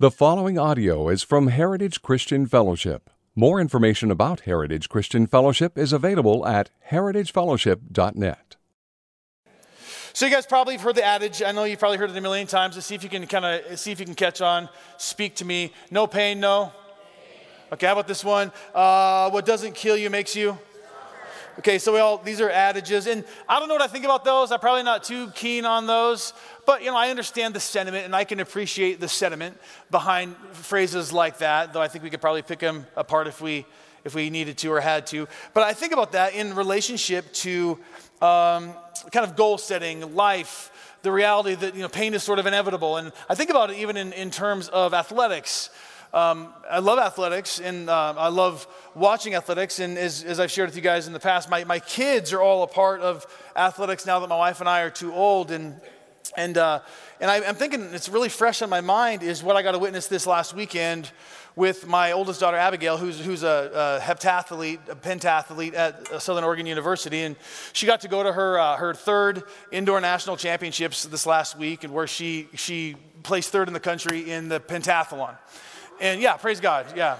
The following audio is from Heritage Christian Fellowship. More information about Heritage Christian Fellowship is available at heritagefellowship.net. So you guys probably have heard the adage. I know you've probably heard it a million times. To see if you can catch on. Speak to me. No pain, no. Okay, how about this one? What doesn't kill you makes you. Okay, so these are adages, and I don't know what I think about those. I'm probably not too keen on those, but I understand the sentiment, and I can appreciate the sentiment behind phrases like that. Though I think we could probably pick them apart if we needed to or had to. But I think about that in relationship to kind of goal setting, life, the reality that pain is sort of inevitable, and I think about it even in terms of athletics. I love athletics, and I love watching athletics, and as I've shared with you guys in the past, my kids are all a part of athletics now that my wife and I are too old, and I'm thinking it's really fresh on my mind is what I got to witness this last weekend with my oldest daughter Abigail, who's a heptathlete, a pentathlete at Southern Oregon University, and she got to go to her third indoor national championships this last week, and where she placed third in the country in the pentathlon. And yeah, praise God, yeah.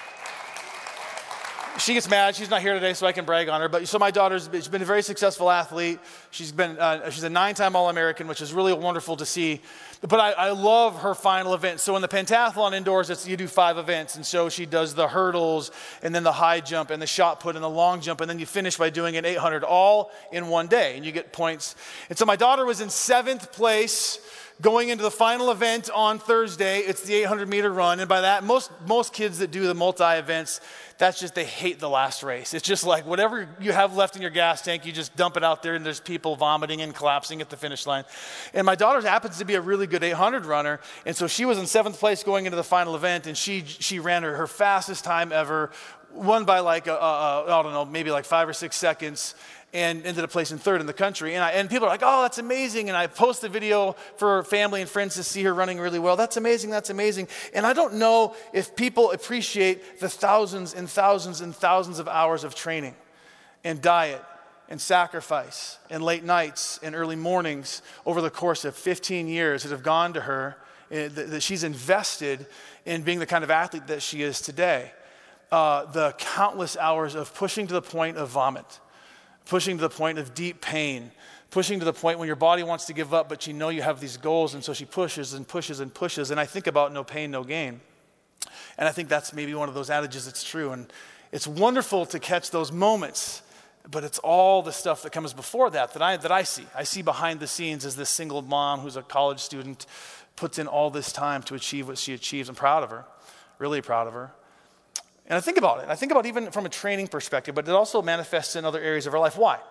She gets mad. She's not here today, so I can brag on her. But so my she's been a very successful athlete. She's a 9-time All-American, which is really wonderful to see. But I love her final event. So in the pentathlon indoors, you do 5 events. And so she does the hurdles, and then the high jump, and the shot put, and the long jump. And then you finish by doing an 800 all in one day, and you get points. And so my daughter was in 7th place going into the final event on Thursday. It's the 800-meter run. And by that, most kids that do the multi-events, that's just they hate the last race. It's just like whatever you have left in your gas tank, you just dump it out there, and there's people vomiting and collapsing at the finish line. And my daughter happens to be a really good 800 runner, and so she was in 7th place going into the final event, and she ran her fastest time ever, won by like, I don't know, maybe like 5 or 6 seconds, and ended up placing 3rd in the country. And people are like, oh, that's amazing. And I post the video for family and friends to see her running really well. That's amazing, that's amazing. And I don't know if people appreciate the thousands and thousands and thousands of hours of training and diet and sacrifice and late nights and early mornings over the course of 15 years that have gone to her, that she's invested in being the kind of athlete that she is today. The countless hours of pushing to the point of vomit, pushing to the point of deep pain, pushing to the point when your body wants to give up, but you have these goals, and so she pushes and pushes and pushes. And I think about no pain, no gain. And I think that's maybe one of those adages that's true. And it's wonderful to catch those moments, but it's all the stuff that comes before that I see. I see behind the scenes as this single mom who's a college student puts in all this time to achieve what she achieves. I'm proud of her, really proud of her. And I think about it. I think about even from a training perspective, but it also manifests in other areas of our life. Why?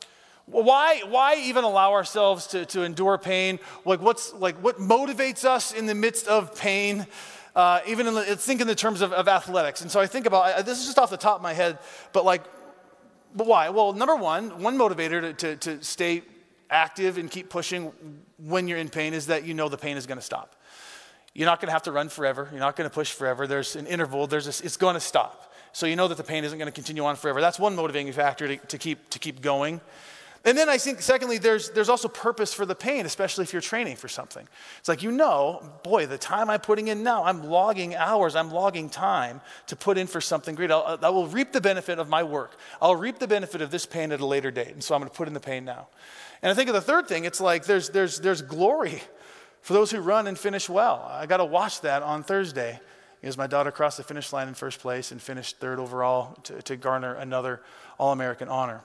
Why even allow ourselves to endure pain? What motivates us in the midst of pain? Think in the terms of athletics. And so I think about, this is just off the top of my head, but why? Well, number one motivator to stay active and keep pushing when you're in pain is that the pain is going to stop. You're not going to have to run forever. You're not going to push forever. There's an interval. It's going to stop. So you know that the pain isn't going to continue on forever. That's one motivating factor to keep going. And then I think, secondly, there's also purpose for the pain, especially if you're training for something. It's like, the time I'm putting in now, I'm logging hours, I'm logging time to put in for something great. I will reap the benefit of my work. I'll reap the benefit of this pain at a later date. And so I'm going to put in the pain now. And I think of the third thing, it's like there's glory for those who run and finish well. I got to watch that on Thursday as my daughter crossed the finish line in 1st place and finished 3rd overall to garner another All-American honor.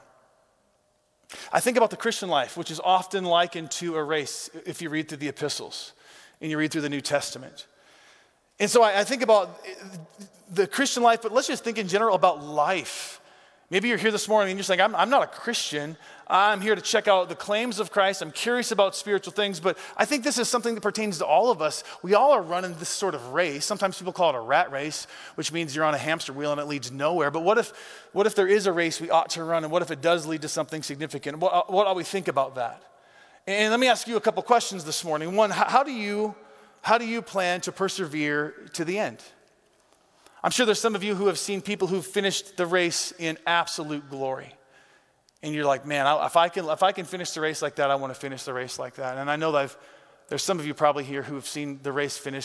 I think about the Christian life, which is often likened to a race if you read through the epistles and you read through the New Testament. And so I think about the Christian life, but let's just think in general about life. Maybe you're here this morning and you're saying, I'm not a Christian. I'm here to check out the claims of Christ. I'm curious about spiritual things, but I think this is something that pertains to all of us. We all are running this sort of race. Sometimes people call it a rat race, which means you're on a hamster wheel and it leads nowhere. But what if there is a race we ought to run, and what if it does lead to something significant? What ought we think about that? And let me ask you a couple questions this morning. One, how do you plan to persevere to the end? I'm sure there's some of you who have seen people who've finished the race in absolute glory. And you're like, man, if I can finish the race like that, I want to finish the race like that. And I know that there's some of you probably here who have seen the race finished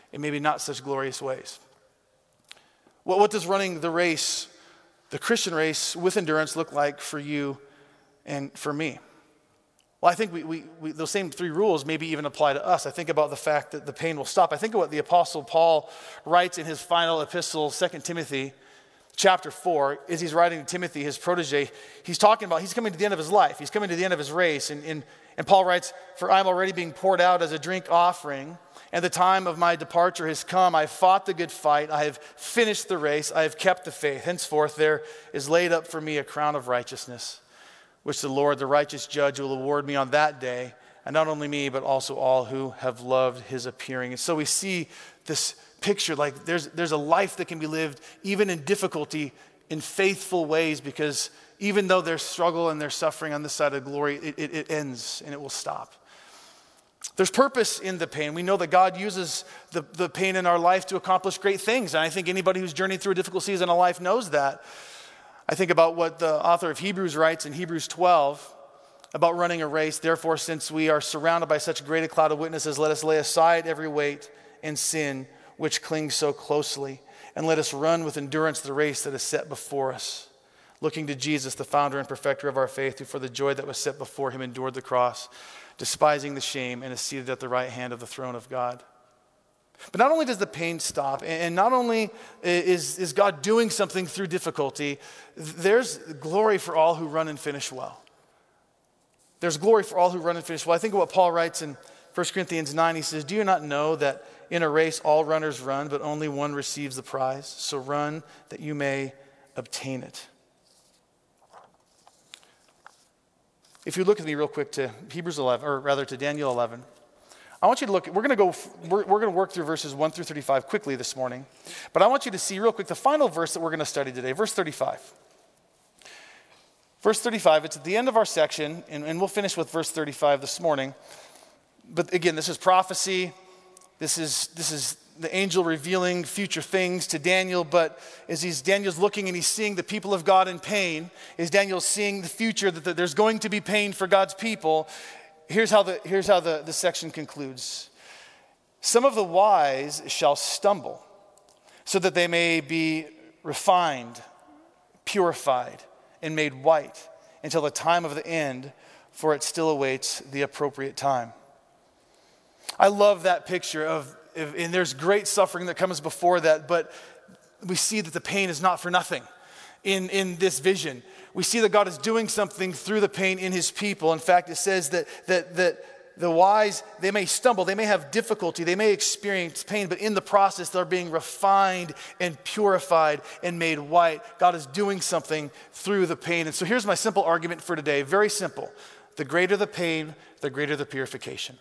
in maybe not such glorious ways. What does running the race, the Christian race with endurance, look like for you and for me? Well, I think we those same three rules maybe even apply to us. I think about the fact that the pain will stop. I think of what the Apostle Paul writes in his final epistle, 2 Timothy chapter 4, as he's writing to Timothy, his protege. He's talking about, he's coming to the end of his life. He's coming to the end of his race. And Paul writes, "For I am already being poured out as a drink offering, and the time of my departure has come. I have fought the good fight. I have finished the race. I have kept the faith. Henceforth there is laid up for me a crown of righteousness, which the Lord, the righteous judge, will award me on that day, and not only me, but also all who have loved his appearing." And so we see this picture, like there's a life that can be lived even in difficulty in faithful ways, because even though there's struggle and there's suffering on this side of glory, it ends and it will stop. There's purpose in the pain. We know that God uses the pain in our life to accomplish great things. And I think anybody who's journeyed through a difficult season of life knows that. I think about what the author of Hebrews writes in Hebrews 12 about running a race. "Therefore, since we are surrounded by such great a cloud of witnesses, let us lay aside every weight and sin which clings so closely, and let us run with endurance the race that is set before us, looking to Jesus, the founder and perfecter of our faith, who for the joy that was set before him endured the cross, despising the shame, and is seated at the right hand of the throne of God." But not only does the pain stop, and not only is God doing something through difficulty, there's glory for all who run and finish well. There's glory for all who run and finish well. I think of what Paul writes in 1 Corinthians 9. He says, "Do you not know that in a race all runners run, but only one receives the prize? So run that you may obtain it." If you look with me real quick to Hebrews 11, or rather to Daniel 11, I want you to look. We're going to work through verses 1 through 35 quickly this morning, but I want you to see real quick the final verse that we're going to study today, verse 35. Verse 35, it's at the end of our section, and we'll finish with verse 35 this morning. But again, this is prophecy. This is the angel revealing future things to Daniel. But as Daniel's looking and he's seeing the people of God in pain, as Daniel's seeing the future, that there's going to be pain for God's people, here's how the section concludes. "Some of the wise shall stumble, so that they may be refined, purified, and made white until the time of the end, for it still awaits the appropriate time." I love that picture and there's great suffering that comes before that, but we see that the pain is not for nothing in this vision. We see that God is doing something through the pain in his people. In fact, it says that the wise, they may stumble, they may have difficulty, they may experience pain, but in the process, they're being refined and purified and made white. God is doing something through the pain. And so here's my simple argument for today. Very simple. The greater the pain, the greater the purification.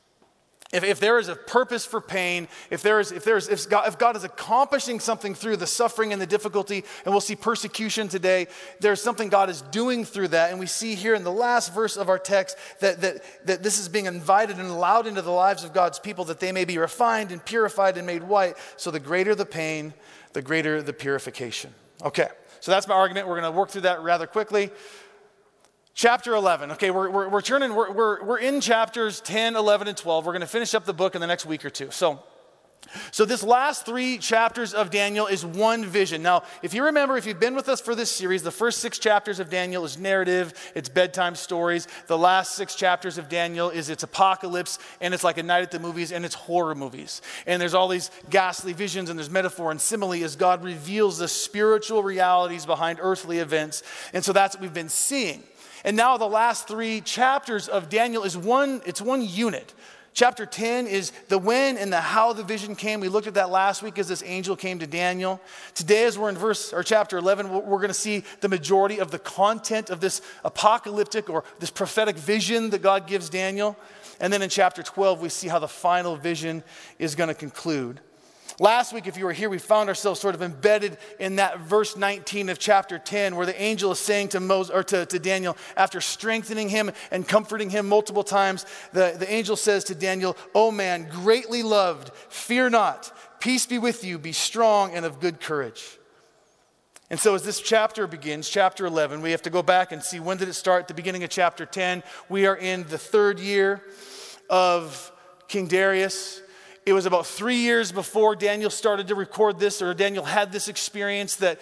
If there is a purpose for pain, if God is accomplishing something through the suffering and the difficulty, and we'll see persecution today, there's something God is doing through that. And we see here in the last verse of our text that this is being invited and allowed into the lives of God's people, that they may be refined and purified and made white. So the greater the pain, the greater the purification. Okay, so that's my argument. We're going to work through that rather quickly. Chapter 11. Okay, we're in chapters 10, 11, and 12. We're going to finish up the book in the next week or two. So this last 3 chapters of Daniel is one vision. Now, if you remember, if you've been with us for this series, the first 6 chapters of Daniel is narrative, it's bedtime stories. The last 6 chapters of Daniel it's apocalypse, and it's like a night at the movies, and it's horror movies. And there's all these ghastly visions, and there's metaphor and simile as God reveals the spiritual realities behind earthly events. And so that's what we've been seeing. And now the last 3 chapters of Daniel is one unit. Chapter 10 is the when and the how the vision came. We looked at that last week as this angel came to Daniel. Today, as we're in chapter 11, we're going to see the majority of the content of this apocalyptic or this prophetic vision that God gives Daniel. And then in chapter 12, we see how the final vision is going to conclude. Last week, if you were here, we found ourselves sort of embedded in that verse 19 of chapter 10, where the angel is saying to Daniel, after strengthening him and comforting him multiple times, the angel says to Daniel, "O man, greatly loved, fear not, peace be with you, be strong and of good courage." And so as this chapter begins, chapter 11, we have to go back and see when did it start. At the beginning of chapter 10, we are in the 3rd year of King Darius. It was about 3 years before Daniel started to record this, or Daniel had this experience that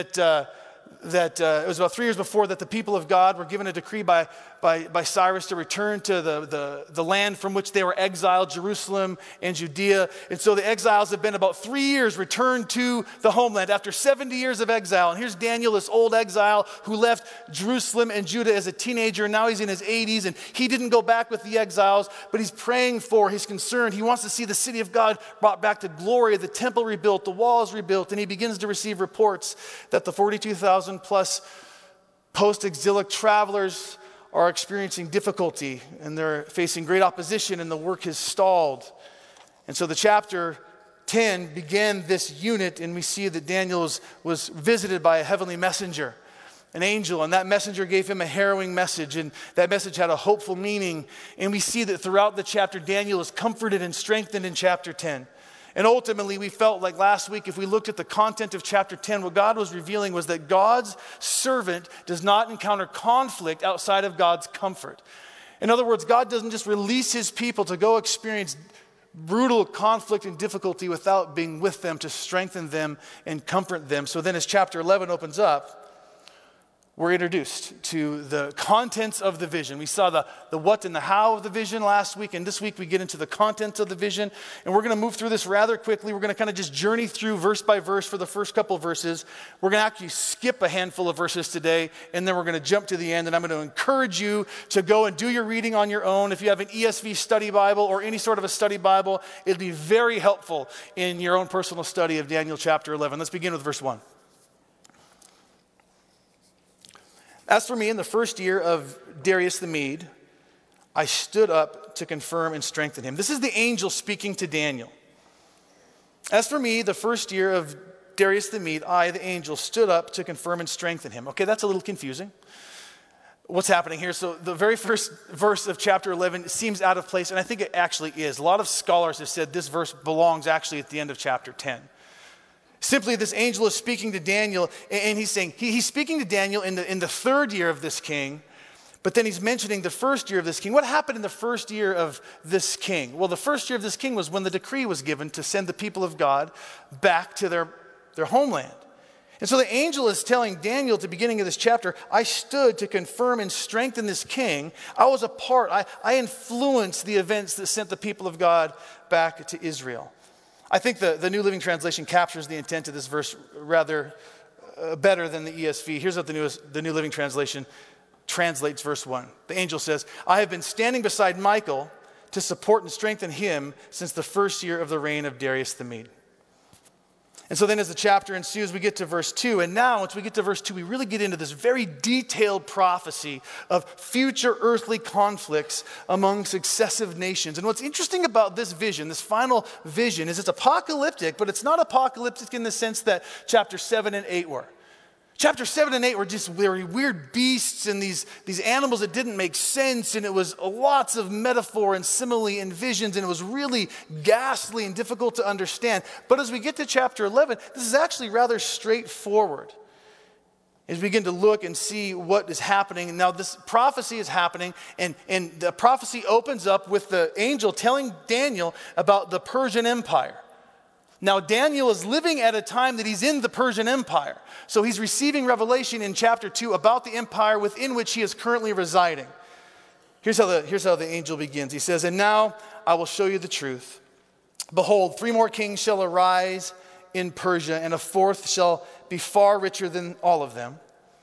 it was about 3 years before that the people of God were given a decree by Cyrus to return to the land from which they were exiled, Jerusalem and Judea. And so the exiles have been about 3 years returned to the homeland after 70 years of exile. And here's Daniel, this old exile who left Jerusalem and Judah as a teenager. And now he's in his 80s, and he didn't go back with the exiles, but he's praying for, he's concerned. He wants to see the city of God brought back to glory, the temple rebuilt, the walls rebuilt. And he begins to receive reports that the 42,000 plus post-exilic travelers are experiencing difficulty, and they're facing great opposition, and the work has stalled. And so the chapter 10 began this unit, and we see that Daniel was visited by a heavenly messenger, an angel, and that messenger gave him a harrowing message, and that message had a hopeful meaning. And we see that throughout the chapter, Daniel is comforted and strengthened in chapter 10. And ultimately, we felt like last week, if we looked at the content of chapter 10, what God was revealing was that God's servant does not encounter conflict outside of God's comfort. In other words, God doesn't just release his people to go experience brutal conflict and difficulty without being with them to strengthen them and comfort them. So then as chapter 11 opens up, we're introduced to the contents of the vision. We saw the what and the how of the vision last week, and this week we get into the contents of the vision. And we're going to move through this rather quickly. We're going to kind of just journey through verse by verse for the first couple of verses. We're going to actually skip a handful of verses today, and then we're going to jump to the end. And I'm going to encourage you to go and do your reading on your own. If you have an ESV study Bible or any sort of a study Bible, it'll be very helpful in your own personal study of Daniel chapter 11. Let's begin with verse 1. As for me, in the first year of Darius the Mede, I stood up to confirm and strengthen him. This is the angel speaking to Daniel. As for me, the first year of Darius the Mede, I, the angel, stood up to confirm and strengthen him. Okay, that's a little confusing. What's happening here? So the very first verse of chapter 11 seems out of place, and I think it actually is. A lot of scholars have said this verse belongs actually at the end of chapter 10. Simply, this angel is speaking to Daniel, and he's saying, he's speaking to Daniel in the third year of this king, but then he's mentioning the first year of this king. What happened in the first year of this king? Well, the first year of this king was when the decree was given to send the people of God back to their homeland. And so the angel is telling Daniel at the beginning of this chapter, I stood to confirm and strengthen this king. I was a part, I influenced the events that sent the people of God back to Israel. I think the New Living Translation captures the intent of this verse rather better than the ESV. Here's what the New Living Translation translates verse 1. The angel says, I have been standing beside Michael to support and strengthen him since the first year of the reign of Darius the Mede. And so then as the chapter ensues, we get to verse 2. And now, once we get to verse 2, we really get into this very detailed prophecy of future earthly conflicts among successive nations. And what's interesting about this vision, this final vision, is it's apocalyptic, but it's not apocalyptic in the sense that chapter 7 and 8 were. Chapter 7 and 8 were just very weird beasts and these animals that didn't make sense, and it was lots of metaphor and simile and visions, and it was really ghastly and difficult to understand. But as we get to chapter 11, this is actually rather straightforward. As we begin to look and see what is happening. Now this prophecy is happening, and the prophecy opens up with the angel telling Daniel about the Persian Empire. Now, Daniel is living at a time that he's in the Persian Empire. So he's receiving revelation in chapter 2 about the empire within which he is currently residing. Here's how the angel begins. He says, and now I will show you the truth. Behold, 3 more kings shall arise in Persia, and a fourth shall be far richer than all of them.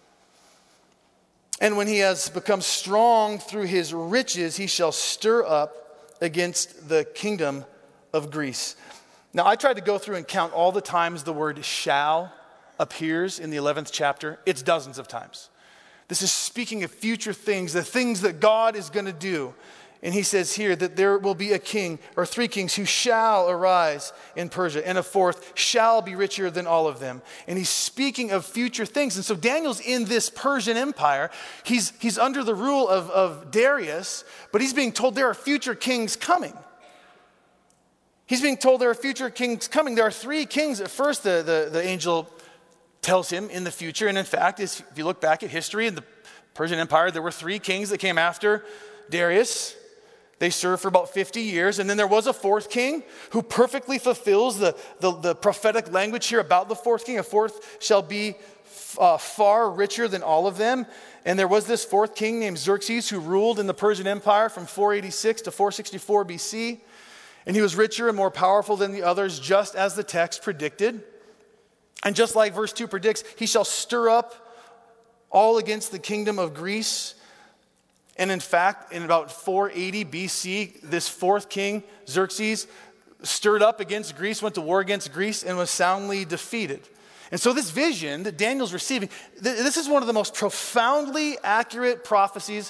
And when he has become strong through his riches, he shall stir up against the kingdom of Greece. Now, I tried to go through and count all the times the word shall appears in the 11th chapter. It's dozens of times. This is speaking of future things, the things that God is going to do. And he says here that there will be a king or 3 kings who shall arise in Persia, and a fourth shall be richer than all of them. And he's speaking of future things. And so Daniel's in this Persian empire. He's under the rule of Darius, but he's being told there are future kings coming. He's being told there are future kings coming. There are 3 kings. At first, the angel tells him in the future. And in fact, if you look back at history in the Persian Empire, there were 3 kings that came after Darius. They served for about 50 years, and then there was a fourth king who perfectly fulfills the prophetic language here about the fourth king. A fourth shall be far richer than all of them. And there was this fourth king named Xerxes who ruled in the Persian Empire from 486 to 464 BC. And he was richer and more powerful than the others, just as the text predicted. And just like verse 2 predicts, he shall stir up all against the kingdom of Greece. And in fact, in about 480 BC, this fourth king, Xerxes, stirred up against Greece, went to war against Greece, and was soundly defeated. And so this vision that Daniel's receiving, this is one of the most profoundly accurate prophecies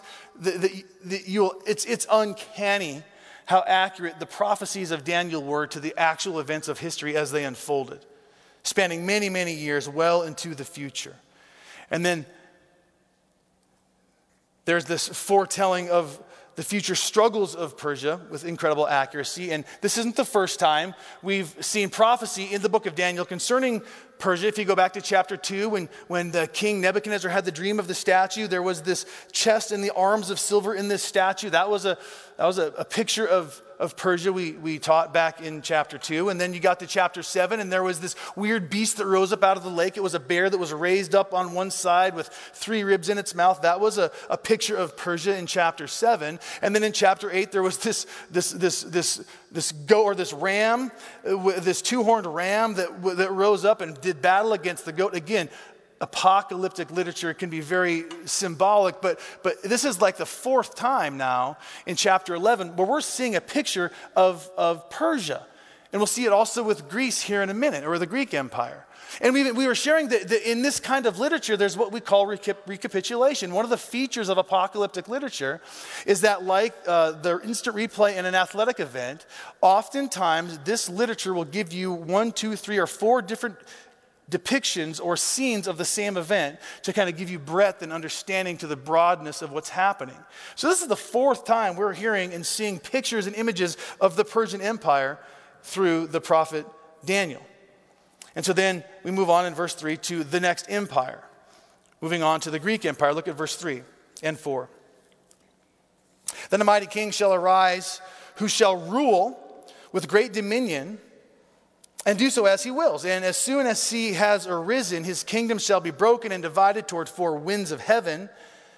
it's uncanny how accurate the prophecies of Daniel were to the actual events of history as they unfolded, spanning many, many years well into the future. And then there's this foretelling of the future struggles of Persia with incredible accuracy. And this isn't the first time we've seen prophecy in the book of Daniel concerning Persia. If you go back to chapter 2, when the king Nebuchadnezzar had the dream of the statue, there was this chest and the arms of silver in this statue. That was a picture of Persia we taught back in chapter 2. And then you got to chapter 7, and there was this weird beast that rose up out of the lake. It was a bear that was raised up on one side with 3 ribs in its mouth. That was a picture of Persia in chapter 7. And then in chapter 8, there was this goat, or this ram, this 2-horned ram that rose up and did battle against the goat. Again, apocalyptic literature can be very symbolic, but this is like the 4th time now in chapter 11 where we're seeing a picture of Persia. And we'll see it also with Greece here in a minute, or the Greek Empire. And we were sharing that in this kind of literature, there's what we call recapitulation. One of the features of apocalyptic literature is that, like the instant replay in an athletic event, oftentimes this literature will give you 1, 2, 3, or 4 different depictions or scenes of the same event to kind of give you breadth and understanding to the broadness of what's happening. So this is the 4th time we're hearing and seeing pictures and images of the Persian Empire through the prophet Daniel. And so then we move on in verse 3 to the next empire. Moving on to the Greek Empire. Look at verse 3 and 4. Then a mighty king shall arise, who shall rule with great dominion, and do so as he wills. And as soon as he has arisen, his kingdom shall be broken and divided toward 4 winds of heaven,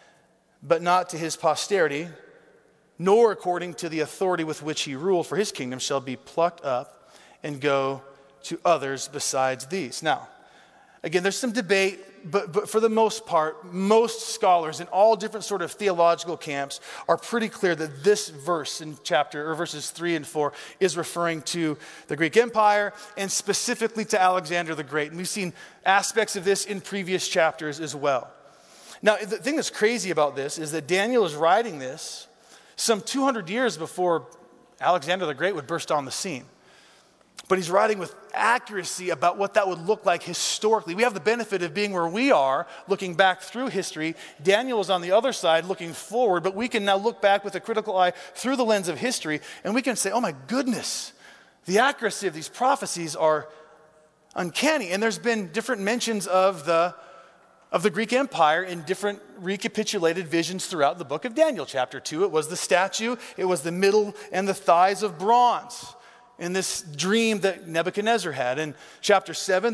but not to his posterity, nor according to the authority with which he ruled, for his kingdom shall be plucked up and go to others besides these. Now, again, there's some debate, but for the most part, most scholars in all different sort of theological camps are pretty clear that this verse in verses 3 and 4 is referring to the Greek Empire and specifically to Alexander the Great. And we've seen aspects of this in previous chapters as well. Now, the thing that's crazy about this is that Daniel is writing this some 200 years before Alexander the Great would burst on the scene. But he's writing with accuracy about what that would look like historically. We have the benefit of being where we are, looking back through history. Daniel is on the other side, looking forward, but we can now look back with a critical eye through the lens of history, and we can say, oh my goodness, the accuracy of these prophecies are uncanny. And there's been different mentions of the Greek Empire in different recapitulated visions throughout the book of Daniel. Chapter 2, it was the statue, it was the middle and the thighs of bronze in this dream that Nebuchadnezzar had. In chapter 7,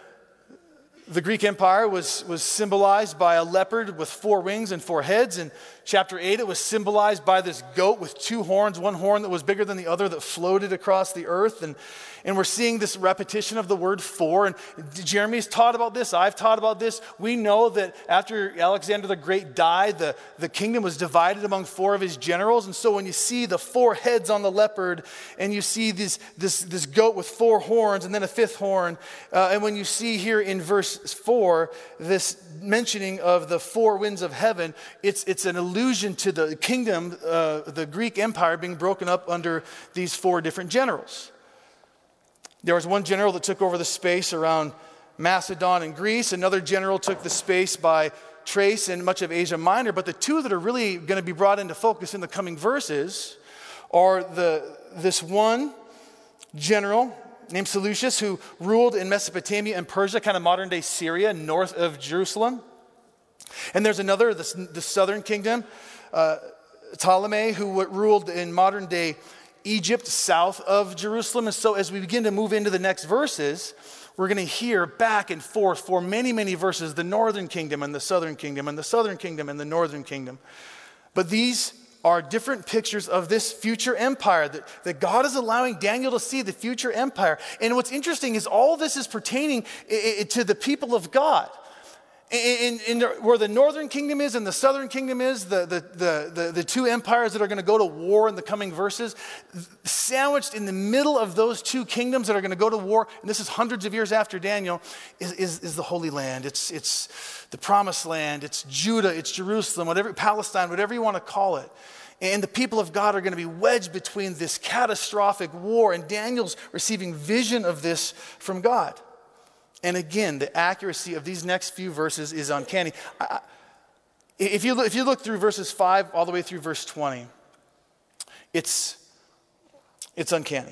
the Greek Empire was symbolized by a leopard with 4 wings and 4 heads. In chapter 8, it was symbolized by this goat with 2 horns, one horn that was bigger than the other that floated across the earth. And we're seeing this repetition of the word 4. And Jeremy's taught about this. I've taught about this. We know that after Alexander the Great died, the kingdom was divided among 4 of his generals. And so when you see the 4 heads on the leopard, and you see this goat with 4 horns and then a 5th horn, and when you see here in verse 4, this mentioning of the 4 winds of heaven, it's an allusion to the kingdom, the Greek Empire being broken up under these 4 different generals. There was one general that took over the space around Macedon and Greece. Another general took the space by Thrace and much of Asia Minor. But the 2 that are really going to be brought into focus in the coming verses are this one general named Seleucus, who ruled in Mesopotamia and Persia, kind of modern-day Syria, north of Jerusalem. And there's another, the southern kingdom, Ptolemy, who ruled in modern day Egypt, south of Jerusalem. And so as we begin to move into the next verses, we're going to hear back and forth for many, many verses, the northern kingdom and the southern kingdom and the southern kingdom and the northern kingdom. But these are different pictures of this future empire that God is allowing Daniel to see, the future empire. And what's interesting is all this is pertaining to the people of God. In where the northern kingdom is and the southern kingdom is, the two empires that are going to go to war in the coming verses, sandwiched in the middle of those two kingdoms that are going to go to war, and this is hundreds of years after Daniel, is the Holy Land. It's the Promised Land. It's Judah. It's Jerusalem. Palestine, whatever you want to call it. And the people of God are going to be wedged between this catastrophic war, and Daniel's receiving vision of this from God. And again, the accuracy of these next few verses is uncanny. If you look through verses 5 all the way through verse 20, it's uncanny.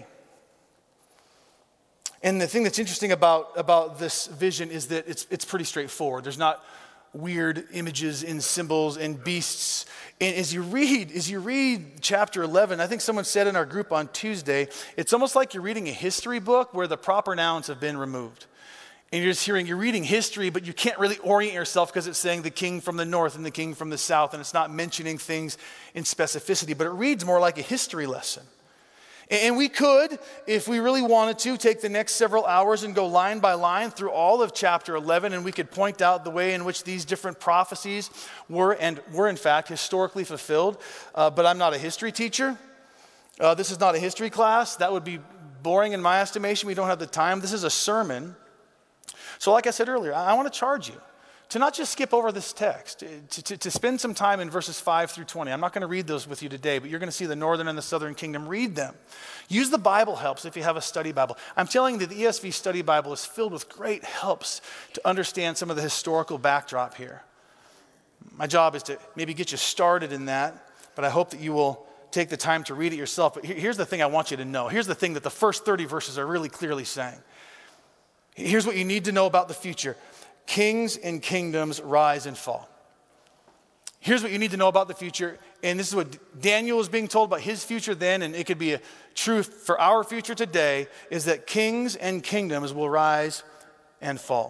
And the thing that's interesting about this vision is that it's pretty straightforward. There's not weird images and symbols and beasts. And as you read chapter 11, I think someone said in our group on Tuesday, it's almost like you're reading a history book where the proper nouns have been removed. And you're reading history, but you can't really orient yourself because it's saying the king from the north and the king from the south, and it's not mentioning things in specificity, but it reads more like a history lesson. And we could, if we really wanted to, take the next several hours and go line by line through all of chapter 11, and we could point out the way in which these different prophecies were in fact historically fulfilled. But I'm not a history teacher. This is not a history class. That would be boring in my estimation. We don't have the time. This is a sermon. So like I said earlier, I want to charge you to not just skip over this text, to spend some time in verses 5 through 20. I'm not going to read those with you today, but you're going to see the northern and the southern kingdom. Read them. Use the Bible helps if you have a study Bible. I'm telling you, the ESV study Bible is filled with great helps to understand some of the historical backdrop here. My job is to maybe get you started in that, but I hope that you will take the time to read it yourself. But here's the thing I want you to know. Here's the thing that the first 30 verses are really clearly saying. Here's what you need to know about the future. Kings and kingdoms rise and fall. Here's what you need to know about the future. And this is what Daniel was being told about his future then, and it could be a truth for our future today, is that kings and kingdoms will rise and fall.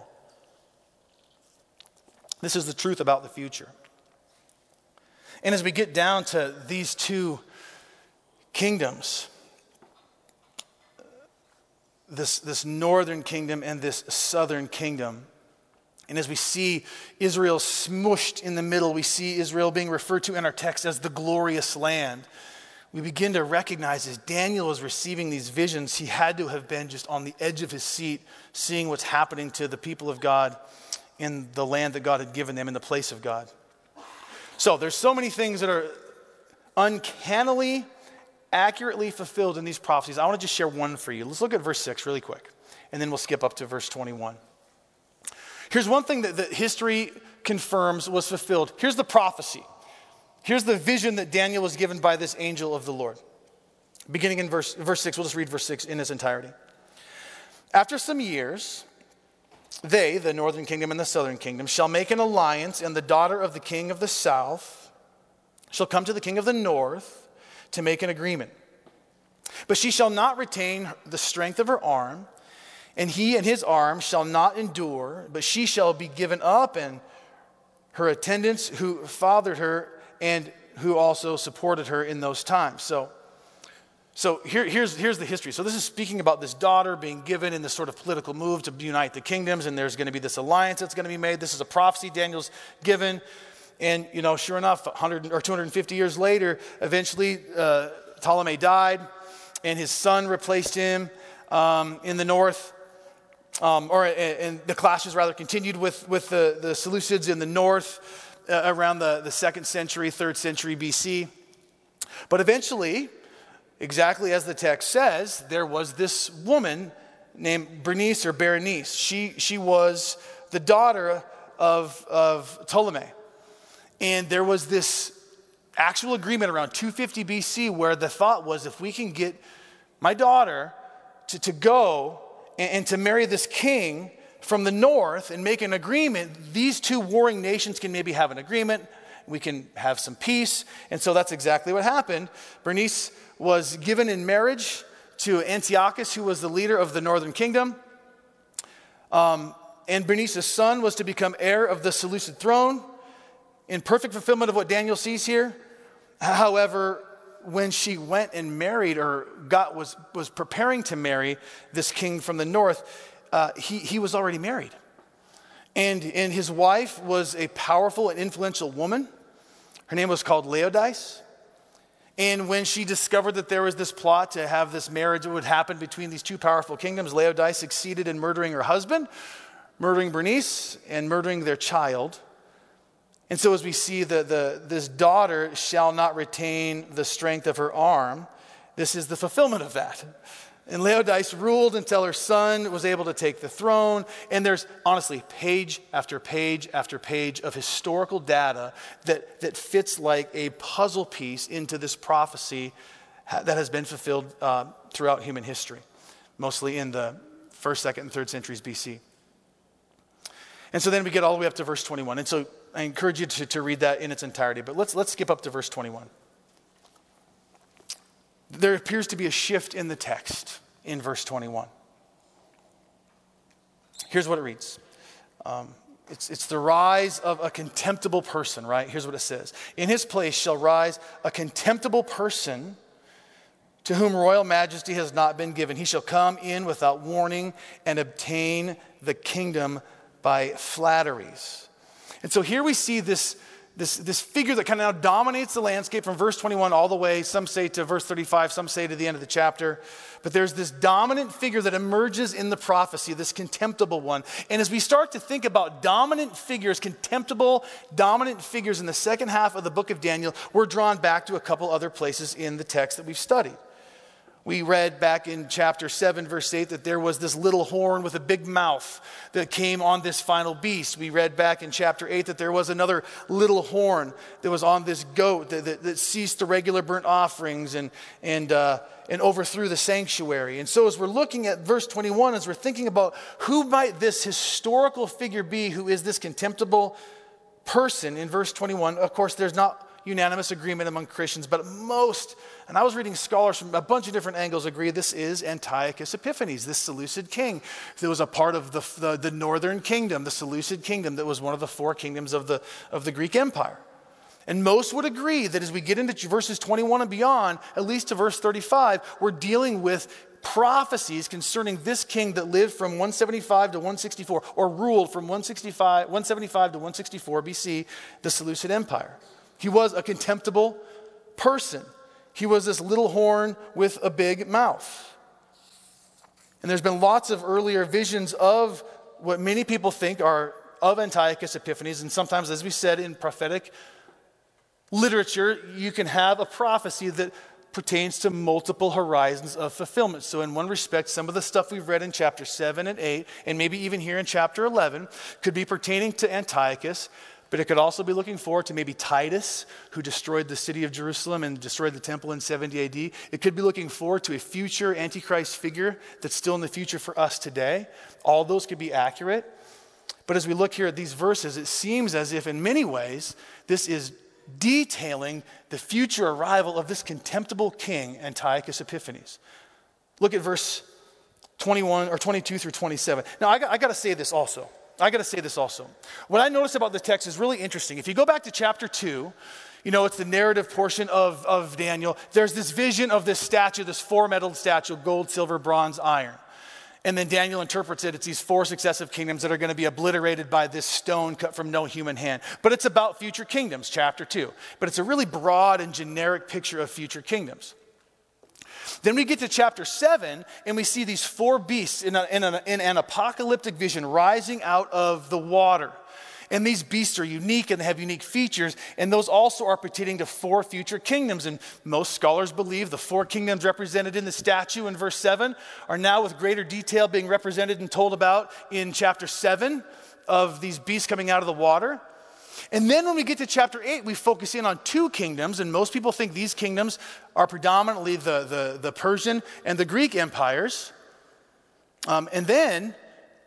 This is the truth about the future. And as we get down to these two kingdoms, this northern kingdom and this southern kingdom. And as we see Israel smushed in the middle, we see Israel being referred to in our text as the glorious land. We begin to recognize as Daniel was receiving these visions, he had to have been just on the edge of his seat, seeing what's happening to the people of God in the land that God had given them in the place of God. So there's so many things that are uncannily accurately fulfilled in these prophecies. I want to just share one for you. Let's look at verse 6 really quick, and then we'll skip up to verse 21. Here's one thing that history confirms was fulfilled. Here's the prophecy. Here's the vision that Daniel was given by this angel of the Lord. Beginning in verse 6, we'll just read verse 6 in its entirety. After some years, they, the northern kingdom and the southern kingdom, shall make an alliance, and the daughter of the king of the south shall come to the king of the north to make an agreement. But she shall not retain the strength of her arm, and he and his arm shall not endure, but she shall be given up, and her attendants who fathered her and who also supported her in those times. So here's the history. So this is speaking about this daughter being given in this sort of political move to unite the kingdoms, and there's going to be this alliance that's going to be made. This is a prophecy Daniel's given. And, sure enough, 100 or 250 years later, eventually Ptolemy died, and his son replaced him in the north. And the clashes rather continued with the Seleucids in the north around the 2nd century, 3rd century BC. But eventually, exactly as the text says, there was this woman named Berenice. She was the daughter of Ptolemy. And there was this actual agreement around 250 BC where the thought was, if we can get my daughter to go and to marry this king from the north and make an agreement, these two warring nations can maybe have an agreement, we can have some peace. And so that's exactly what happened. Bernice was given in marriage to Antiochus, who was the leader of the northern kingdom. And Bernice's son was to become heir of the Seleucid throne in perfect fulfillment of what Daniel sees here. However, when she went and married or was preparing to marry this king from the north, he was already married. And his wife was a powerful and influential woman. Her name was called Laodice. And when she discovered that there was this plot to have this marriage that would happen between these two powerful kingdoms, Laodice succeeded in murdering her husband, murdering Bernice, and murdering their child. And so as we see this daughter shall not retain the strength of her arm, this is the fulfillment of that. And Laodice ruled until her son was able to take the throne. And there's honestly page after page after page of historical data that fits like a puzzle piece into this prophecy that has been fulfilled throughout human history, mostly in the 1st, 2nd, and 3rd centuries BC. And so then we get all the way up to verse 21. And so I encourage you to read that in its entirety. But let's skip up to verse 21. There appears to be a shift in the text in verse 21. Here's what it reads. It's the rise of a contemptible person, right? Here's what it says. In his place shall rise a contemptible person to whom royal majesty has not been given. He shall come in without warning and obtain the kingdom by flatteries. And so here we see this figure that kind of now dominates the landscape from verse 21 all the way, some say to verse 35, some say to the end of the chapter. But there's this dominant figure that emerges in the prophecy, this contemptible one. And as we start to think about dominant figures, contemptible, dominant figures in the second half of the book of Daniel, we're drawn back to a couple other places in the text that we've studied. We read back in chapter 7, verse 8, that there was this little horn with a big mouth that came on this final beast. We read back in chapter 8 that there was another little horn that was on this goat that ceased the regular burnt offerings and overthrew the sanctuary. And so as we're looking at verse 21, as we're thinking about who might this historical figure be who is this contemptible person in verse 21, of course, there's not unanimous agreement among Christians, but most, and I was reading scholars from a bunch of different angles, agree this is Antiochus Epiphanes, this Seleucid king that was a part of the northern kingdom, the Seleucid kingdom that was one of the 4 kingdoms of the Greek Empire. And most would agree that as we get into verses 21 and beyond, at least to verse 35, we're dealing with prophecies concerning this king that lived from 175 to 164, or ruled from 175 to 164 BC, the Seleucid Empire. He was a contemptible person. He was this little horn with a big mouth. And there's been lots of earlier visions of what many people think are of Antiochus Epiphanes. And sometimes, as we said in prophetic literature, you can have a prophecy that pertains to multiple horizons of fulfillment. So in one respect, some of the stuff we've read in chapter 7 and 8, and maybe even here in chapter 11, could be pertaining to Antiochus. But it could also be looking forward to maybe Titus, who destroyed the city of Jerusalem and destroyed the temple in 70 AD. It could be looking forward to a future Antichrist figure that's still in the future for us today. All those could be accurate. But as we look here at these verses, it seems as if in many ways, this is detailing the future arrival of this contemptible king, Antiochus Epiphanes. Look at verse 21 or 22 through 27. Now, I got to say this also. What I noticed about the text is really interesting. If you go back to chapter 2, it's the narrative portion of Daniel. There's this vision of this statue, this 4-metaled statue, gold, silver, bronze, iron. And then Daniel interprets it. It's these 4 successive kingdoms that are going to be obliterated by this stone cut from no human hand. But it's about future kingdoms, chapter 2. But it's a really broad and generic picture of future kingdoms. Then we get to chapter 7, and we see these 4 beasts in an apocalyptic vision rising out of the water. And these beasts are unique and they have unique features, and those also are pertaining to 4 future kingdoms. And most scholars believe the 4 kingdoms represented in the statue in verse 7 are now with greater detail being represented and told about in chapter 7 of these beasts coming out of the water. And then when we get to chapter 8, we focus in on 2 kingdoms, and most people think these kingdoms are predominantly the Persian and the Greek empires. And then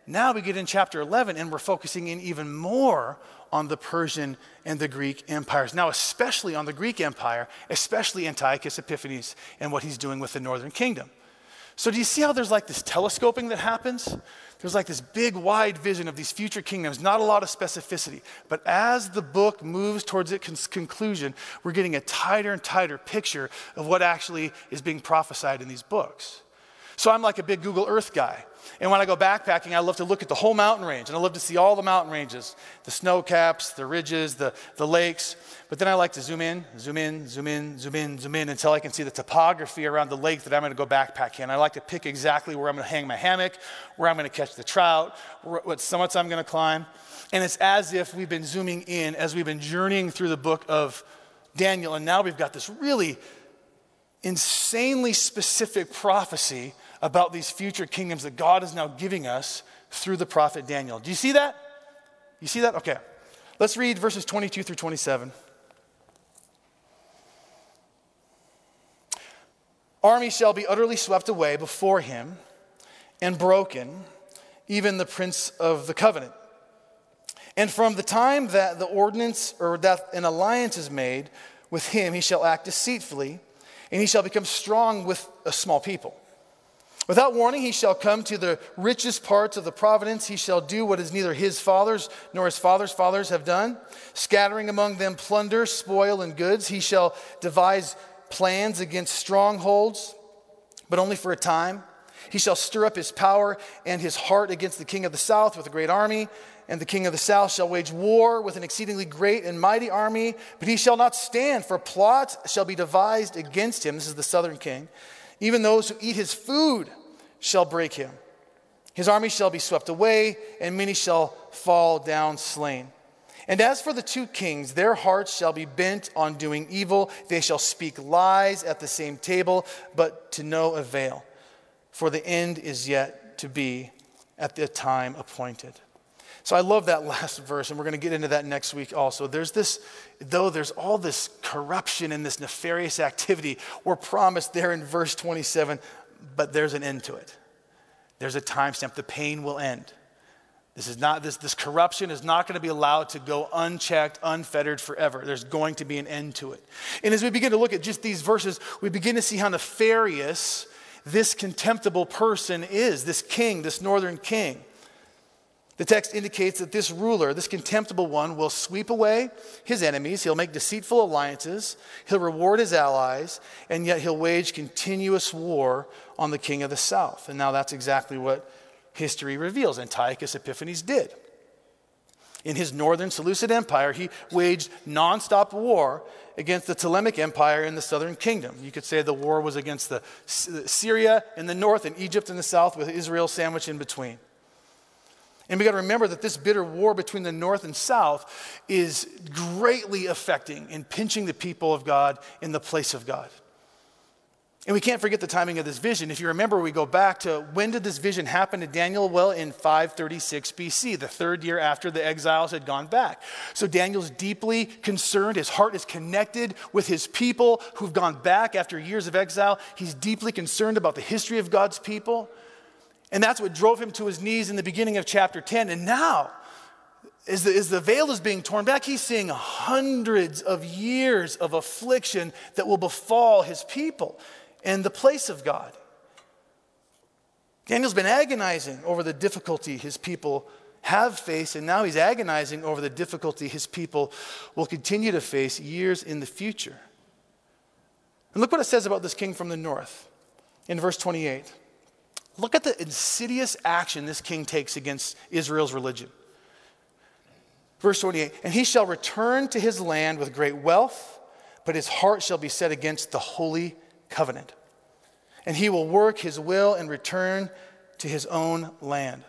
now we get in chapter 11 and we're focusing in even more on the Persian and the Greek empires. Now, especially on the Greek Empire, especially Antiochus Epiphanes and what he's doing with the northern kingdom. So do you see how there's like this telescoping that happens? There's like this big, wide vision of these future kingdoms, not a lot of specificity. But as the book moves towards its conclusion, we're getting a tighter and tighter picture of what actually is being prophesied in these books. So I'm like a big Google Earth guy. And when I go backpacking, I love to look at the whole mountain range. And I love to see all the mountain ranges, the snow caps, the ridges, the lakes. But then I like to zoom in, zoom in, zoom in, zoom in, zoom in until I can see the topography around the lake that I'm going to go backpack in. I like to pick exactly where I'm going to hang my hammock, where I'm going to catch the trout, what summits I'm going to climb. And it's as if we've been zooming in as we've been journeying through the book of Daniel. And now we've got this really insanely specific prophecy about these future kingdoms that God is now giving us through the prophet Daniel. Do you see that? You see that? Okay. Let's read verses 22 through 27. Armies shall be utterly swept away before him and broken, even the prince of the covenant. And from the time that the ordinance or that an alliance is made with him, he shall act deceitfully, and he shall become strong with a small people. Without warning, he shall come to the richest parts of the province. He shall do what is neither his fathers nor his fathers' fathers have done, scattering among them plunder, spoil, and goods. He shall devise plans against strongholds, but only for a time. He shall stir up his power and his heart against the king of the south with a great army, and the king of the south shall wage war with an exceedingly great and mighty army, but he shall not stand, for plots shall be devised against him. This is the southern king. Even those who eat his food shall break him. His army shall be swept away, and many shall fall down slain. And as for the two kings, their hearts shall be bent on doing evil. They shall speak lies at the same table, but to no avail. For the end is yet to be at the time appointed. So I love that last verse, and we're going to get into that next week also. There's all this corruption and this nefarious activity, we're promised there in verse 27, but there's an end to it. There's a timestamp. The pain will end. This corruption is not going to be allowed to go unchecked, unfettered forever. There's going to be an end to it. And as we begin to look at just these verses, we begin to see how nefarious this contemptible person is, this king, this northern king. The text indicates that this ruler, this contemptible one, will sweep away his enemies. He'll make deceitful alliances. He'll reward his allies, and yet he'll wage continuous war on the king of the south. And now that's exactly what history reveals. Antiochus Epiphanes did. In his northern Seleucid Empire, he waged nonstop war against the Ptolemaic Empire in the southern kingdom. You could say the war was against the Syria in the north and Egypt in the south, with Israel sandwiched in between. And we got to remember that this bitter war between the north and south is greatly affecting and pinching the people of God in the place of God. And we can't forget the timing of this vision. If you remember, we go back to when did this vision happen to Daniel? Well, in 536 BC, the third year after the exiles had gone back. So Daniel's deeply concerned. His heart is connected with his people who've gone back after years of exile. He's deeply concerned about the history of God's people. And that's what drove him to his knees in the beginning of chapter 10. And now, as the veil is being torn back, he's seeing hundreds of years of affliction that will befall his people in the place of God. Daniel's been agonizing over the difficulty his people have faced, and now he's agonizing over the difficulty his people will continue to face years in the future. And look what it says about this king from the north in verse 28. Look at the insidious action this king takes against Israel's religion. Verse 28, and he shall return to his land with great wealth, but his heart shall be set against the holy covenant. And he will work his will and return to his own land.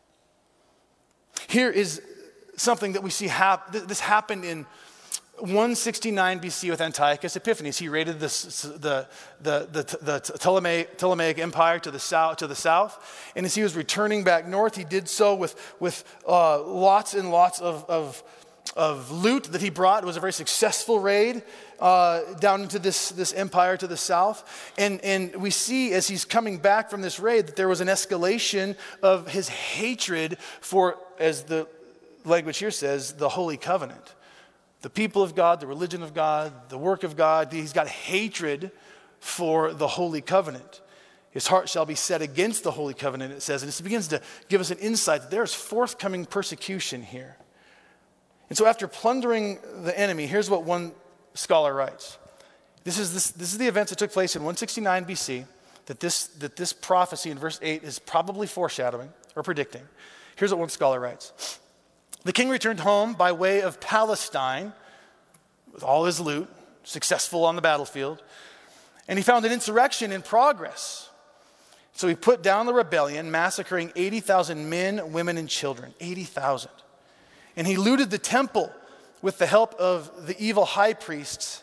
Here is something that we see this happened in 169 BC with Antiochus Epiphanes. He raided the Ptolemaic Empire to the south, and as he was returning back north, he did so with lots and lots of of loot that he brought. It was a very successful raid down into this empire to the south. And we see as he's coming back from this raid that there was an escalation of his hatred for, as the language here says, the Holy Covenant. The people of God, the religion of God, the work of God. He's got hatred for the Holy Covenant. His heart shall be set against the Holy Covenant, it says. And this begins to give us an insight that there is forthcoming persecution here. And so after plundering the enemy, here's what one scholar writes. This is the events that took place in 169 BC that this prophecy in verse 8 is probably foreshadowing or predicting. Here's what one scholar writes. The king returned home by way of Palestine with all his loot, successful on the battlefield, and he found an insurrection in progress. So he put down the rebellion, massacring 80,000 men, women, and children. 80,000. And he looted the temple with the help of the evil high priests.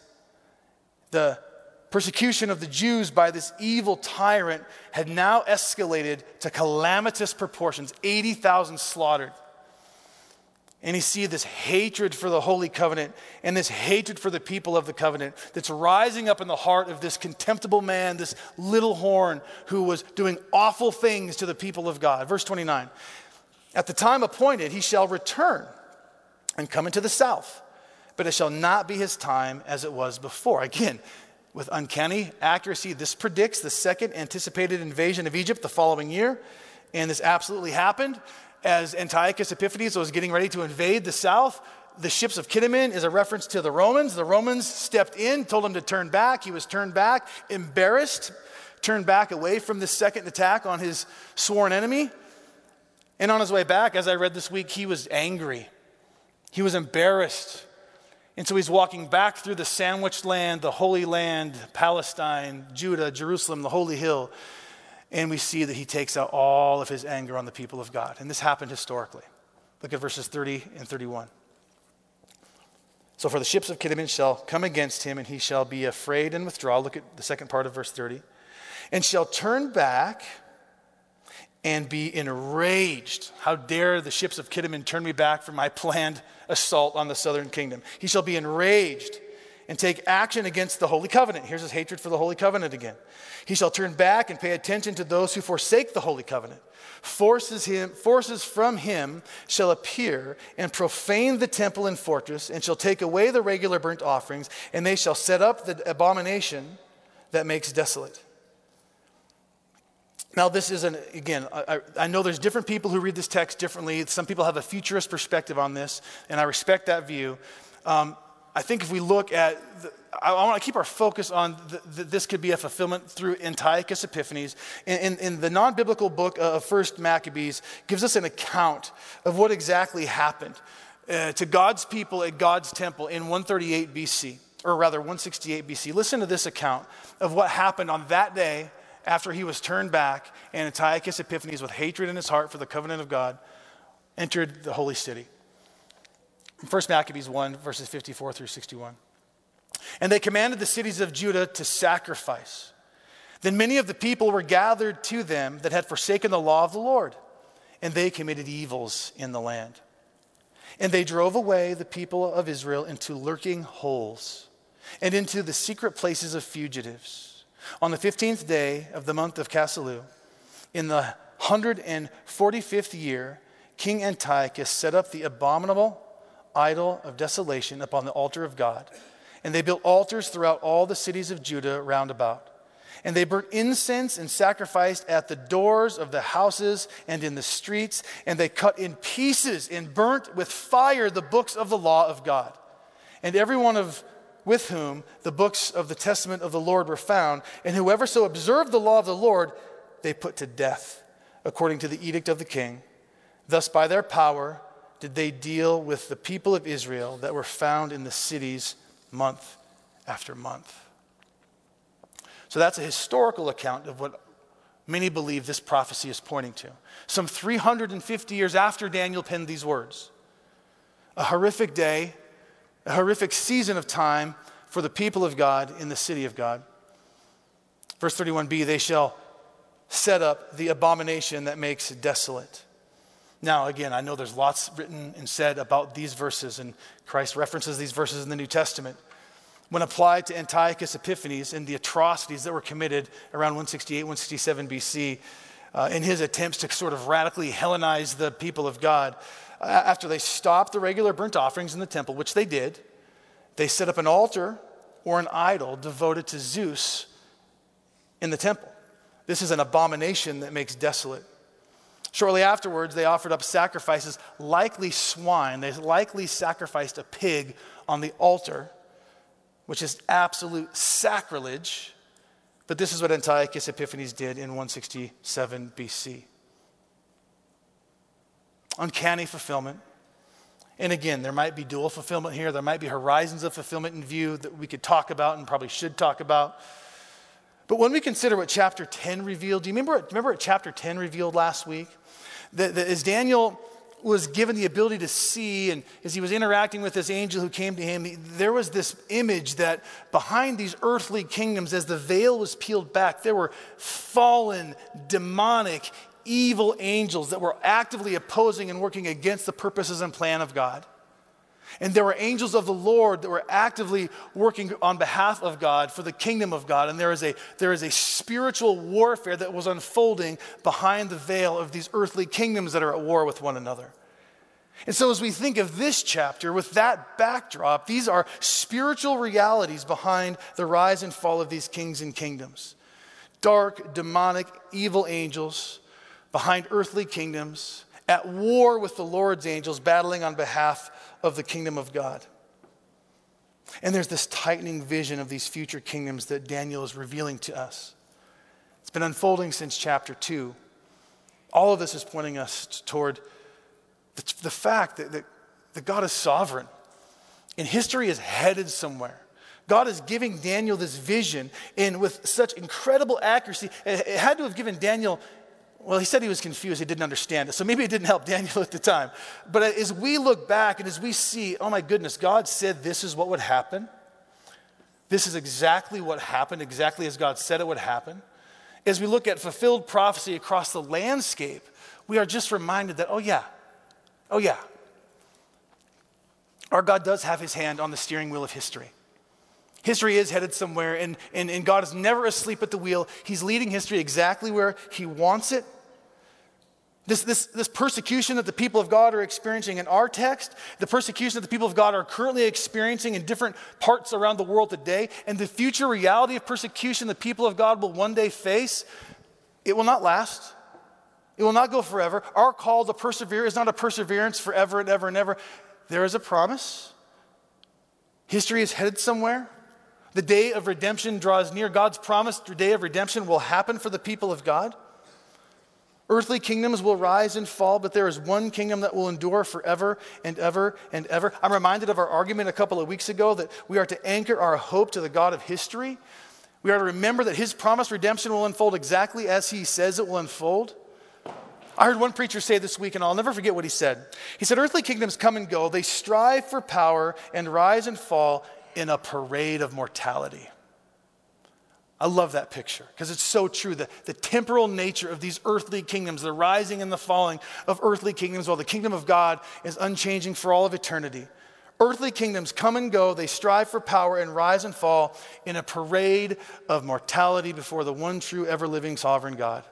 The persecution of the Jews by this evil tyrant had now escalated to calamitous proportions. 80,000 slaughtered. And you see this hatred for the Holy Covenant and this hatred for the people of the covenant that's rising up in the heart of this contemptible man, this little horn who was doing awful things to the people of God. Verse 29, at the time appointed, he shall return and come into the south, but it shall not be his time as it was before. Again, with uncanny accuracy, this predicts the second anticipated invasion of Egypt the following year, and this absolutely happened. As Antiochus Epiphanes was getting ready to invade the south, the ships of Kiddamin is a reference to the Romans. The Romans stepped in, told him to turn back. He was turned back, embarrassed, turned back away from this second attack on his sworn enemy. And on his way back, as I read this week, he was angry. He was embarrassed. And so he's walking back through the sandwiched land, the Holy Land, Palestine, Judah, Jerusalem, the Holy Hill. And we see that he takes out all of his anger on the people of God. And this happened historically. Look at verses 30 and 31. So for the ships of Kiddamin shall come against him, and he shall be afraid and withdraw. Look at the second part of verse 30. And shall turn back and be enraged. How dare the ships of Kiddamin turn me back from my planned assault on the southern kingdom. He shall be enraged and take action against the Holy Covenant. Here's his hatred for the Holy Covenant again. He shall turn back and pay attention to those who forsake the Holy Covenant. Forces from him shall appear and profane the temple and fortress, and shall take away the regular burnt offerings, and they shall set up the abomination that makes desolate. Now this is, again, I know there's different people who read this text differently. Some people have a futurist perspective on this, and I respect that view. I think if we look at, I want to keep our focus on this could be a fulfillment through Antiochus Epiphanes. In the non-biblical book of 1 Maccabees gives us an account of what exactly happened to God's people at God's temple in 138 BC, or rather 168 BC. Listen to this account of what happened on that day after he was turned back, and Antiochus Epiphanes, with hatred in his heart for the covenant of God, entered the holy city. 1 Maccabees 1, verses 54 through 61. And they commanded the cities of Judah to sacrifice. Then many of the people were gathered to them that had forsaken the law of the Lord, and they committed evils in the land. And they drove away the people of Israel into lurking holes and into the secret places of fugitives. On the 15th day of the month of Casleu, in the 145th year, King Antiochus set up the abominable idol of desolation upon the altar of God. And they built altars throughout all the cities of Judah round about. And they burnt incense and sacrificed at the doors of the houses and in the streets. And they cut in pieces and burnt with fire the books of the law of God. And every one with whom the books of the testament of the Lord were found, and whoever so observed the law of the Lord, they put to death, according to the edict of the king. Thus by their power did they deal with the people of Israel that were found in the cities month after month. So that's a historical account of what many believe this prophecy is pointing to. Some 350 years after Daniel penned these words. A horrific day, a horrific season of time for the people of God in the city of God. Verse 31b, they shall set up the abomination that makes desolate. Now, again, I know there's lots written and said about these verses, and Christ references these verses in the New Testament. When applied to Antiochus Epiphanes and the atrocities that were committed around 168, 167 BC, in his attempts to sort of radically Hellenize the people of God, after they stopped the regular burnt offerings in the temple, which they did, they set up an altar or an idol devoted to Zeus in the temple. This is an abomination that makes desolate. Shortly afterwards, they offered up sacrifices, likely swine. They likely sacrificed a pig on the altar, which is absolute sacrilege. But this is what Antiochus Epiphanes did in 167 BC. Uncanny fulfillment. And again, there might be dual fulfillment here. There might be horizons of fulfillment in view that we could talk about and probably should talk about. But when we consider what chapter 10 revealed, do you remember what chapter 10 revealed last week? That as Daniel was given the ability to see, and as he was interacting with this angel who came to him, there was this image that behind these earthly kingdoms, as the veil was peeled back, there were fallen, demonic, evil angels that were actively opposing and working against the purposes and plan of God. And there were angels of the Lord that were actively working on behalf of God for the kingdom of God. And there is a spiritual warfare that was unfolding behind the veil of these earthly kingdoms that are at war with one another. And so as we think of this chapter with that backdrop, these are spiritual realities behind the rise and fall of these kings and kingdoms. Dark, demonic, evil angels behind earthly kingdoms, at war with the Lord's angels, battling on behalf of the kingdom of God. And there's this tightening vision of these future kingdoms that Daniel is revealing to us. It's been unfolding since chapter 2. All of this is pointing us toward the fact that God is sovereign. And history is headed somewhere. God is giving Daniel this vision, and with such incredible accuracy. It had to have given Daniel, well, he said he was confused. He didn't understand it. So maybe it didn't help Daniel at the time. But as we look back and as we see, oh my goodness, God said this is what would happen. This is exactly what happened, exactly as God said it would happen. As we look at fulfilled prophecy across the landscape, we are just reminded that, oh yeah, our God does have his hand on the steering wheel of history. History is headed somewhere, and God is never asleep at the wheel. He's leading history exactly where he wants it. This persecution that the people of God are experiencing in our text, the persecution that the people of God are currently experiencing in different parts around the world today, and the future reality of persecution the people of God will one day face, it will not last. It will not go forever. Our call to persevere is not a perseverance forever and ever and ever. There is a promise. History is headed somewhere. The day of redemption draws near. God's promised day of redemption will happen for the people of God. Earthly kingdoms will rise and fall, but there is one kingdom that will endure forever and ever and ever. I'm reminded of our argument a couple of weeks ago that we are to anchor our hope to the God of history. We are to remember that his promised redemption will unfold exactly as he says it will unfold. I heard one preacher say this week, and I'll never forget what he said. He said, earthly kingdoms come and go. They strive for power and rise and fall in a parade of mortality. I love that picture because it's so true. The temporal nature of these earthly kingdoms, the rising and the falling of earthly kingdoms, while the kingdom of God is unchanging for all of eternity. Earthly kingdoms come and go. They strive for power and rise and fall in a parade of mortality before the one true, ever-living, sovereign God.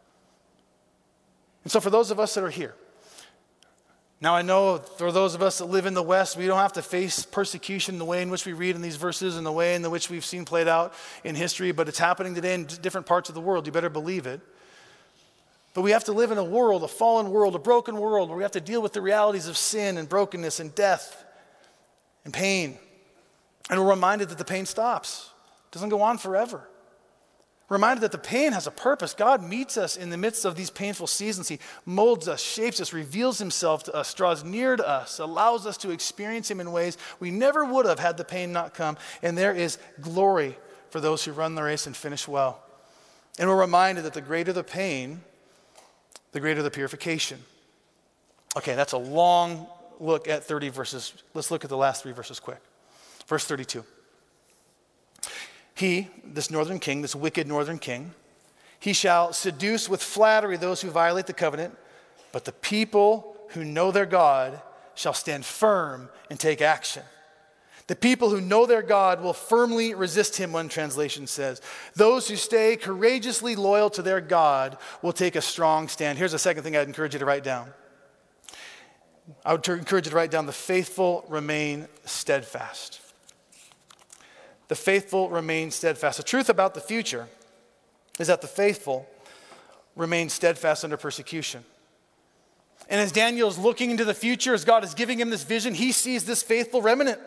And so for those of us that are here, now I know for those of us that live in the West, we don't have to face persecution the way in which we read in these verses and the way in which we've seen played out in history, but it's happening today in different parts of the world. You better believe it. But we have to live in a world, a fallen world, a broken world, where we have to deal with the realities of sin and brokenness and death and pain. And we're reminded that the pain stops. It doesn't go on forever. Reminded that the pain has a purpose. God meets us in the midst of these painful seasons. He molds us, shapes us, reveals himself to us, draws near to us, allows us to experience him in ways we never would have had the pain not come. And there is glory for those who run the race and finish well. And we're reminded that the greater the pain, the greater the purification. Okay, that's a long look at 30 verses. Let's look at the last 3 verses quick. Verse 32. He, this northern king, this wicked northern king, he shall seduce with flattery those who violate the covenant, but the people who know their God shall stand firm and take action. The people who know their God will firmly resist him, one translation says. Those who stay courageously loyal to their God will take a strong stand. Here's a second thing I'd encourage you to write down. I would encourage you to write down: the faithful remain steadfast. The faithful remain steadfast. The truth about the future is that the faithful remain steadfast under persecution. And as Daniel is looking into the future, as God is giving him this vision, he sees this faithful remnant.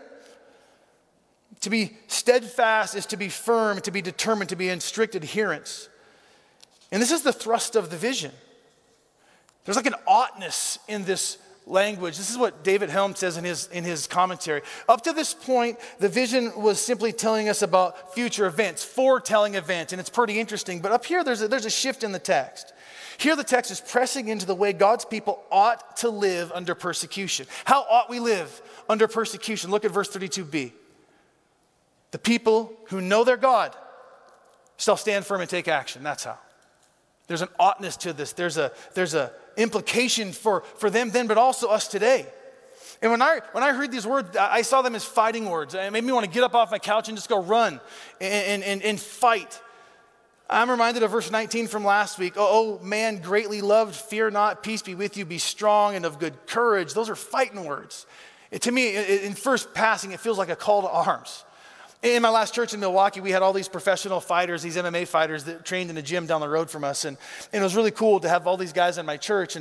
To be steadfast is to be firm, to be determined, to be in strict adherence. And this is the thrust of the vision. There's like an oughtness in this language. This is what David Helm says in his commentary. Up to this point, the vision was simply telling us about future events, foretelling events, and it's pretty interesting. But up here, there's a shift in the text. Here the text is pressing into the way God's people ought to live under persecution. How ought we live under persecution? Look at verse 32b. The people who know their God shall stand firm and take action. That's how. There's an oughtness to this. There's a implication for them then, but also us today. And when I heard these words, I saw them as fighting words. It made me want to get up off my couch and just go run and fight. I'm reminded of verse 19 from last week. Oh, man greatly loved, fear not, peace be with you, be strong and of good courage. Those are fighting words. To me, in first passing, it feels like a call to arms. In my last church in Milwaukee, we had all these professional fighters, these MMA fighters that trained in a gym down the road from us. And it was really cool to have all these guys in my church.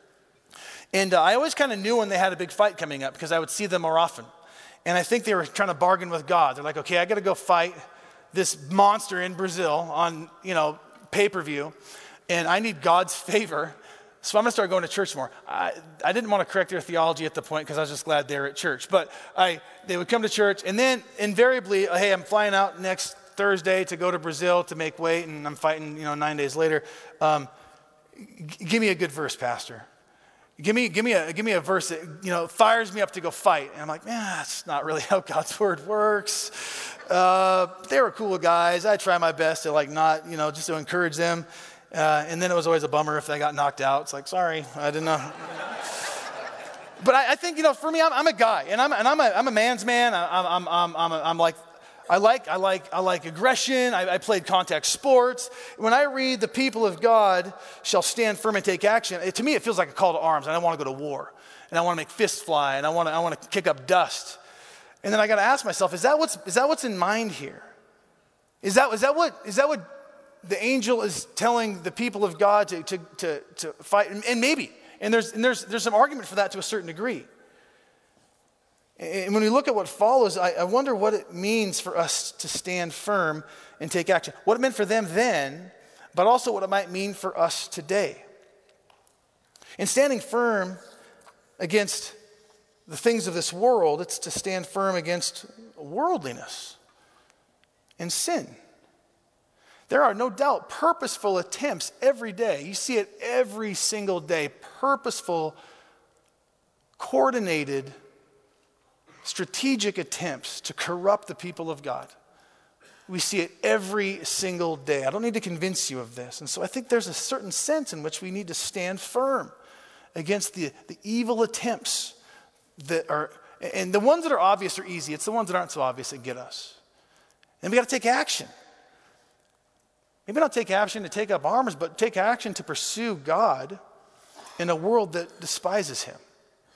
And I always kind of knew when they had a big fight coming up because I would see them more often. And I think they were trying to bargain with God. They're like, okay, I got to go fight this monster in Brazil on, pay-per-view. And I need God's favor. So I'm going to start going to church more. I didn't want to correct their theology at the point because I was just glad they were at church. But they would come to church, and then invariably, hey, I'm flying out next Thursday to go to Brazil to make weight, and I'm fighting, 9 days later. Give me a good verse, Pastor. Give me a verse that fires me up to go fight. And I'm like, that's not really how God's word works. They were cool guys. I try my best to not, just to encourage them. And then it was always a bummer if they got knocked out. It's like, sorry, I didn't know. But I think, for me, I'm a guy, and I'm a man's man. I'm like, I like aggression. I played contact sports. When I read the people of God shall stand firm and take action, to me it feels like a call to arms. And I want to go to war, and I want to make fists fly, and I want to kick up dust. And then I got to ask myself, is that what's in mind here? Is that what the angel is telling the people of God to fight? And maybe, and there's some argument for that to a certain degree. And when we look at what follows, I wonder what it means for us to stand firm and take action. What it meant for them then, but also what it might mean for us today. In standing firm against the things of this world, it's to stand firm against worldliness and sin. There are no doubt purposeful attempts every day. You see it every single day. Purposeful, coordinated, strategic attempts to corrupt the people of God. We see it every single day. I don't need to convince you of this. And so I think there's a certain sense in which we need to stand firm against the evil attempts that are, and the ones that are obvious are easy. It's the ones that aren't so obvious that get us. And we got to take action. Maybe not take action to take up arms, but take action to pursue God in a world that despises him.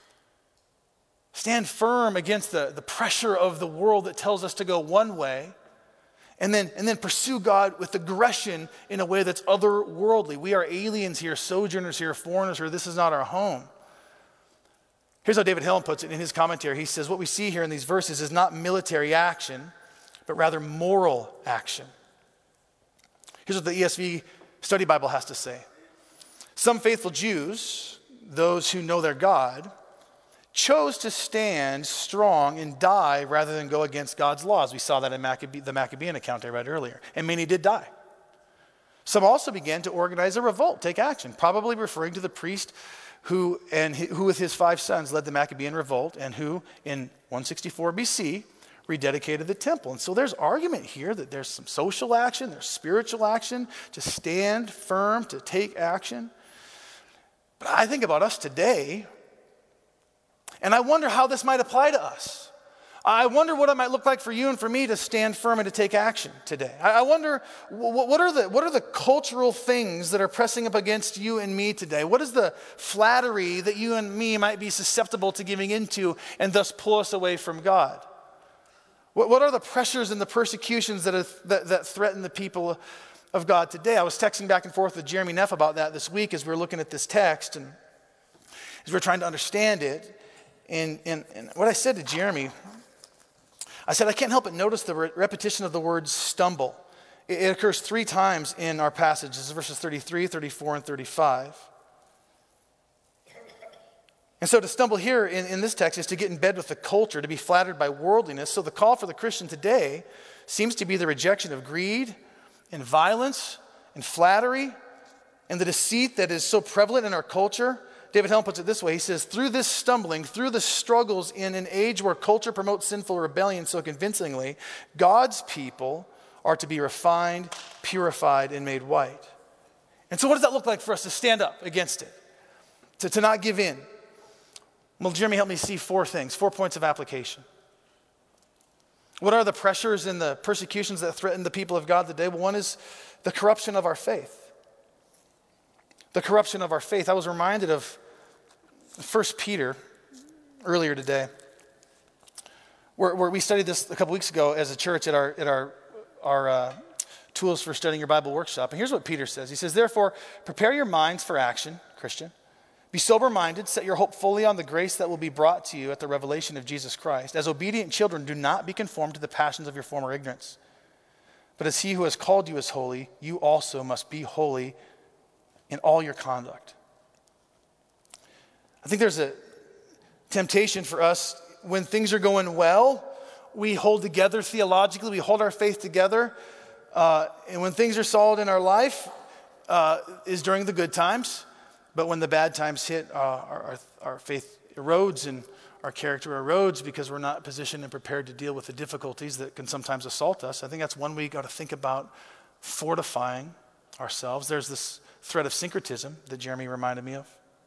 Stand firm against the pressure of the world that tells us to go one way, and then pursue God with aggression in a way that's otherworldly. We are aliens here, sojourners here, foreigners here. This is not our home. Here's how David Helm puts it in his commentary. He says, what we see here in these verses is not military action, but rather moral action. Here's what the ESV Study Bible has to say. Some faithful Jews, those who know their God, chose to stand strong and die rather than go against God's laws. We saw that in the Maccabean account I read earlier. And many did die. Some also began to organize a revolt, take action, probably referring to the priest who with his 5 sons led the Maccabean revolt and who in 164 BC rededicated the temple. And so there's argument here that there's some social action, there's spiritual action, to stand firm, to take action. But I think about us today, and I wonder how this might apply to us. I wonder what it might look like for you and for me to stand firm and to take action today. I wonder what are the cultural things that are pressing up against you and me today? What is the flattery that you and me might be susceptible to giving into and thus pull us away from God? What are the pressures and the persecutions that threaten the people of God today? I was texting back and forth with Jeremy Neff about that this week as we were looking at this text and as we were trying to understand it. And what I said to Jeremy, I said, I can't help but notice the repetition of the word stumble. It occurs 3 times in our passage. This is verses 33, 34, and 35. And so to stumble here in this text is to get in bed with the culture, to be flattered by worldliness. So the call for the Christian today seems to be the rejection of greed and violence and flattery and the deceit that is so prevalent in our culture. David Helm puts it this way. He says, through this stumbling, through the struggles in an age where culture promotes sinful rebellion so convincingly, God's people are to be refined, purified, and made white. And so what does that look like for us to stand up against it, to not give in? Well, Jeremy helped me see 4 things, 4 points of application. What are the pressures and the persecutions that threaten the people of God today? Well, one is the corruption of our faith. The corruption of our faith. I was reminded of 1 Peter earlier today, where we studied this a couple weeks ago as a church at our Tools for Studying Your Bible workshop. And here's what Peter says. He says, therefore, prepare your minds for action, Christian. Be sober-minded, set your hope fully on the grace that will be brought to you at the revelation of Jesus Christ. As obedient children, do not be conformed to the passions of your former ignorance. But as he who has called you is holy, you also must be holy in all your conduct. I think there's a temptation for us when things are going well, we hold together theologically, we hold our faith together. And when things are solid in our life, is during the good times. But when the bad times hit, our faith erodes and our character erodes because we're not positioned and prepared to deal with the difficulties that can sometimes assault us. I think that's one way you got to think about fortifying ourselves. There's this threat of syncretism that Jeremy reminded me of.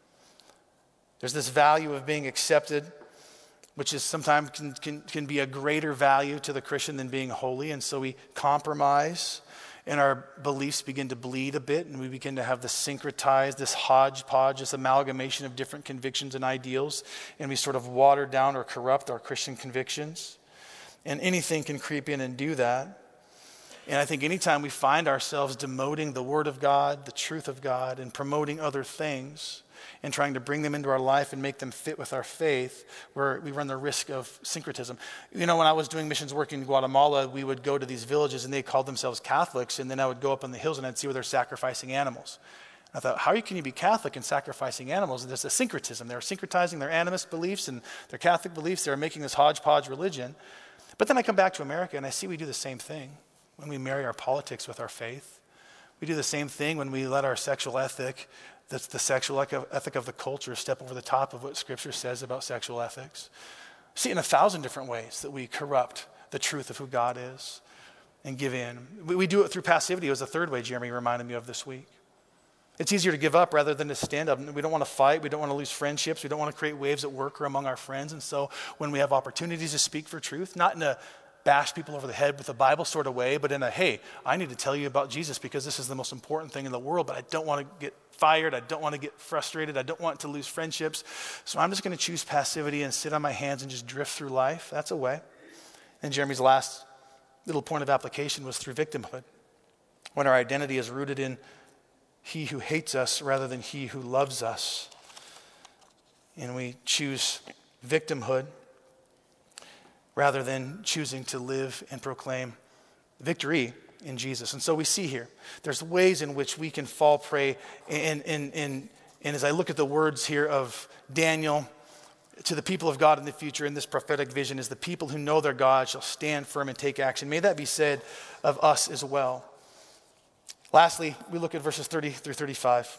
There's this value of being accepted, which is sometimes can be a greater value to the Christian than being holy. And so we compromise and our beliefs begin to bleed a bit and we begin to have this syncretized, this hodgepodge, this amalgamation of different convictions and ideals. And we sort of water down or corrupt our Christian convictions. And anything can creep in and do that. And I think anytime we find ourselves demoting the Word of God, the truth of God, and promoting other things and trying to bring them into our life and make them fit with our faith, we run the risk of syncretism. You know, when I was doing missions work in Guatemala, we would go to these villages and they called themselves Catholics, and then I would go up on the hills and I'd see where they're sacrificing animals. I thought, how can you be Catholic and sacrificing animals? And there's a syncretism. They're syncretizing their animist beliefs and their Catholic beliefs. They're making this hodgepodge religion. But then I come back to America and I see we do the same thing. When we marry our politics with our faith, we do the same thing when we let our sexual ethic, that's the sexual ethic of the culture, step over the top of what Scripture says about sexual ethics. See, in 1,000 different ways that we corrupt the truth of who God is and give in. We do it through passivity. It was the third way Jeremy reminded me of this week. It's easier to give up rather than to stand up. We don't want to fight. We don't want to lose friendships. We don't want to create waves at work or among our friends. And so when we have opportunities to speak for truth, not in a bash people over the head with a Bible sort of way, but in a, hey, I need to tell you about Jesus because this is the most important thing in the world, but I don't want to get fired. I don't want to get frustrated. I don't want to lose friendships. So I'm just going to choose passivity and sit on my hands and just drift through life. That's a way. And Jeremy's last little point of application was through victimhood. When our identity is rooted in he who hates us rather than he who loves us. And we choose victimhood rather than choosing to live and proclaim victory in Jesus. And so we see here, there's ways in which we can fall prey. And as I look at the words here of Daniel to the people of God in the future in this prophetic vision, is the people who know their God shall stand firm and take action. May that be said of us as well. Lastly, we look at verses 30 through 35.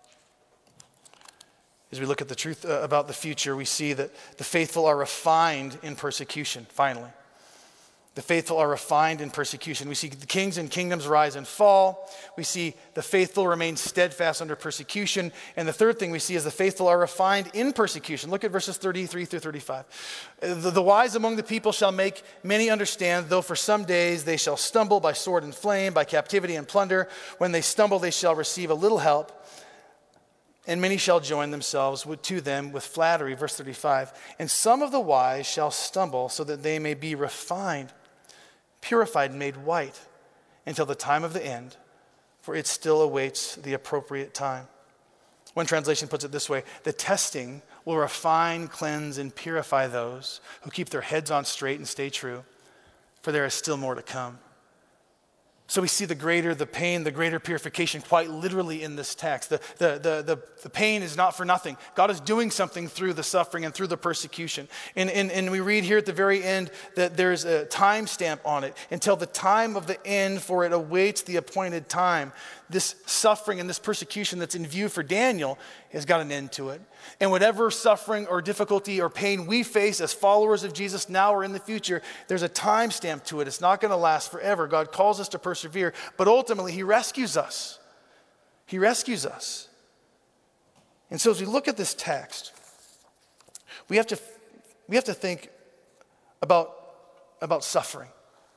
As we look at the truth about the future, we see that the faithful are refined in persecution, finally. The faithful are refined in persecution. We see the kings and kingdoms rise and fall. We see the faithful remain steadfast under persecution. And the third thing we see is the faithful are refined in persecution. Look at verses 33 through 35. The wise among the people shall make many understand, though for some days they shall stumble by sword and flame, by captivity and plunder. When they stumble, they shall receive a little help. And many shall join themselves to them with flattery. Verse 35. And some of the wise shall stumble so that they may be refined, purified and made white until the time of the end, for it still awaits the appropriate time. One translation puts it this way: the testing will refine, cleanse, and purify those who keep their heads on straight and stay true, for there is still more to come. So we see the greater the pain, the greater purification, quite literally in this text. The pain is not for nothing. God is doing something through the suffering and through the persecution. And we read here at the very end that there's a time stamp on it. Until the time of the end, for it awaits the appointed time. This suffering and this persecution that's in view for Daniel has got an end to it. And whatever suffering or difficulty or pain we face as followers of Jesus now or in the future, there's a time stamp to it. It's not going to last forever. God calls us to persevere, but ultimately he rescues us. He rescues us. And so as we look at this text, we have to think about suffering.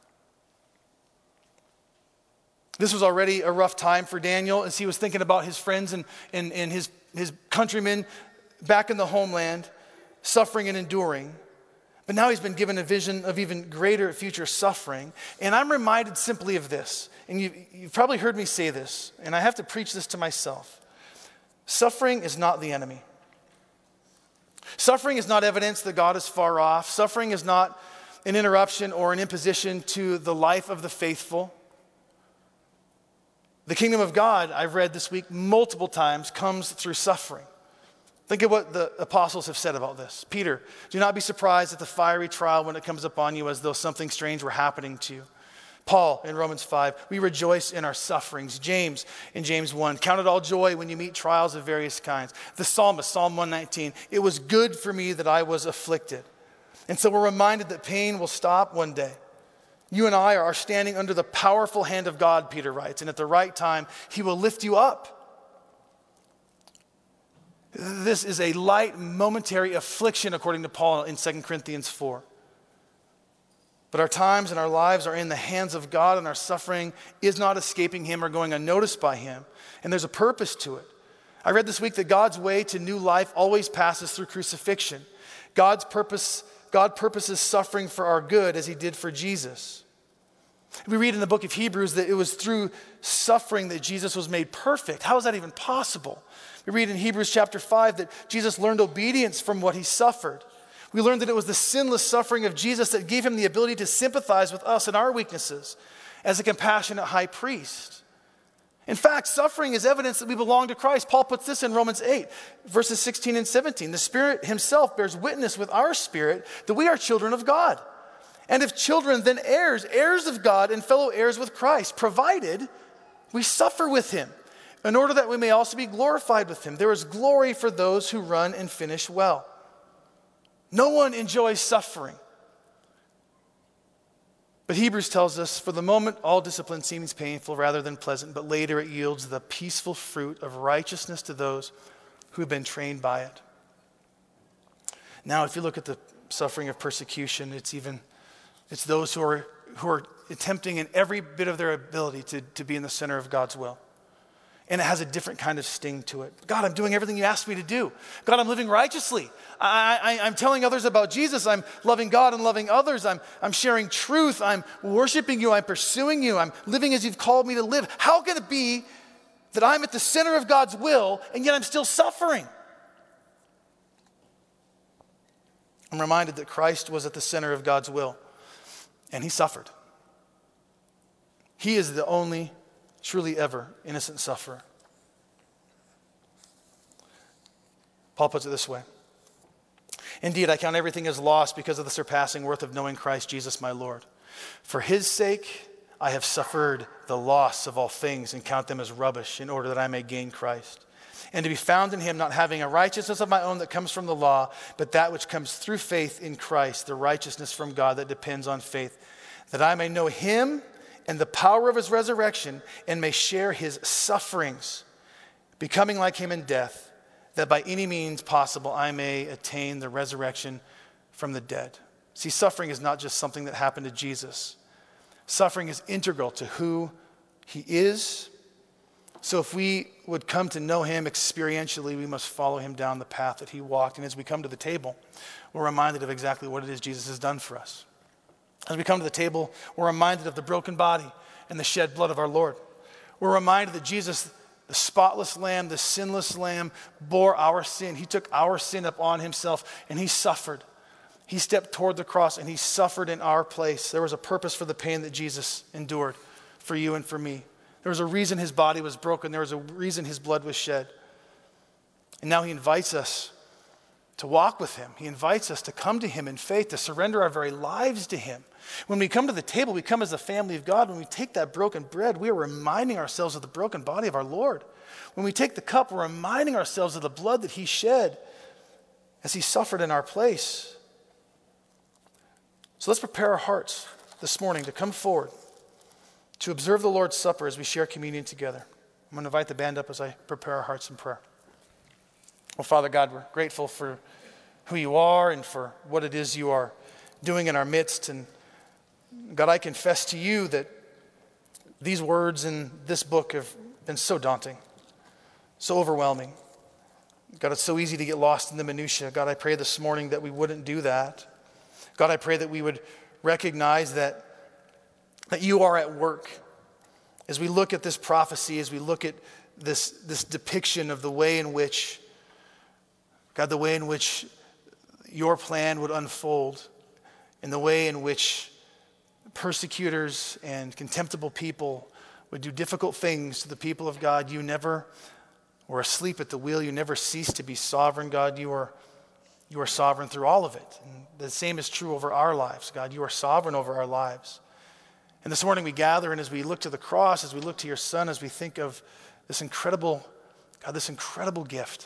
This was already a rough time for Daniel as he was thinking about his friends and his countrymen back in the homeland, suffering and enduring. But now he's been given a vision of even greater future suffering. And I'm reminded simply of this. And you've probably heard me say this, and I have to preach this to myself. Suffering is not the enemy. Suffering is not evidence that God is far off. Suffering is not an interruption or an imposition to the life of the faithful. The kingdom of God, I've read this week multiple times, comes through suffering. Think of what the apostles have said about this. Peter, do not be surprised at the fiery trial when it comes upon you as though something strange were happening to you. Paul in Romans 5, we rejoice in our sufferings. James in James 1, count it all joy when you meet trials of various kinds. The psalmist, Psalm 119, it was good for me that I was afflicted. And so we're reminded that pain will stop one day. You and I are standing under the powerful hand of God, Peter writes, and at the right time, he will lift you up. This is a light, momentary affliction, according to Paul in 2 Corinthians 4. But our times and our lives are in the hands of God, and our suffering is not escaping him or going unnoticed by him. And there's a purpose to it. I read this week that God's way to new life always passes through crucifixion. God purposes suffering for our good as he did for Jesus. We read in the book of Hebrews that it was through suffering that Jesus was made perfect. How is that even possible? We read in Hebrews chapter 5 that Jesus learned obedience from what he suffered. We learned that it was the sinless suffering of Jesus that gave him the ability to sympathize with us and our weaknesses as a compassionate high priest. In fact, suffering is evidence that we belong to Christ. Paul puts this in Romans 8, verses 16 and 17. The Spirit himself bears witness with our spirit that we are children of God. And if children, then heirs, heirs of God and fellow heirs with Christ, provided we suffer with him, in order that we may also be glorified with him. There is glory for those who run and finish well. No one enjoys suffering. But Hebrews tells us, for the moment, all discipline seems painful rather than pleasant, but later it yields the peaceful fruit of righteousness to those who have been trained by it. Now, if you look at the suffering of persecution, it's those who are attempting in every bit of their ability to be in the center of God's will. And it has a different kind of sting to it. God, I'm doing everything you asked me to do. God, I'm living righteously. I'm telling others about Jesus. I'm loving God and loving others. I'm sharing truth. I'm worshiping you. I'm pursuing you. I'm living as you've called me to live. How can it be that I'm at the center of God's will and yet I'm still suffering? I'm reminded that Christ was at the center of God's will and he suffered. He is the only truly ever innocent sufferer. Paul puts it this way. Indeed, I count everything as lost because of the surpassing worth of knowing Christ Jesus my Lord. For his sake, I have suffered the loss of all things and count them as rubbish in order that I may gain Christ. And to be found in him, not having a righteousness of my own that comes from the law, but that which comes through faith in Christ, the righteousness from God that depends on faith. that I may know him and the power of his resurrection and may share his sufferings, becoming like him in death, that by any means possible I may attain the resurrection from the dead. See, suffering is not just something that happened to Jesus. Suffering is integral to who he is. So if we would come to know him experientially, we must follow him down the path that he walked. And as we come to the table, we're reminded of exactly what it is Jesus has done for us. As we come to the table, we're reminded of the broken body and the shed blood of our Lord. We're reminded that Jesus, the spotless lamb, the sinless lamb, bore our sin. He took our sin upon himself and he suffered. He stepped toward the cross and he suffered in our place. There was a purpose for the pain that Jesus endured for you and for me. There was a reason his body was broken. There was a reason his blood was shed. And now he invites us to walk with him. He invites us to come to him in faith, to surrender our very lives to him. When we come to the table, we come as the family of God. When we take that broken bread, we are reminding ourselves of the broken body of our Lord. When we take the cup, we're reminding ourselves of the blood that he shed as he suffered in our place. So let's prepare our hearts this morning to come forward, to observe the Lord's Supper as we share communion together. I'm going to invite the band up as I prepare our hearts in prayer. Well, Father God, we're grateful for who you are and for what it is you are doing in our midst. And God, I confess to you that these words in this book have been so daunting, so overwhelming. God, it's so easy to get lost in the minutia. God, I pray this morning that we wouldn't do that. God, I pray that we would recognize that you are at work. As we look at this prophecy, as we look at this depiction of the way in which, God, the way in which your plan would unfold, and the way in which persecutors and contemptible people would do difficult things to the people of God, you never were asleep at the wheel. You never ceased to be sovereign, God. You are sovereign through all of it. And the same is true over our lives, God. You are sovereign over our lives. And this morning we gather, and as we look to the cross, as we look to your Son, as we think of this incredible, God, this incredible gift,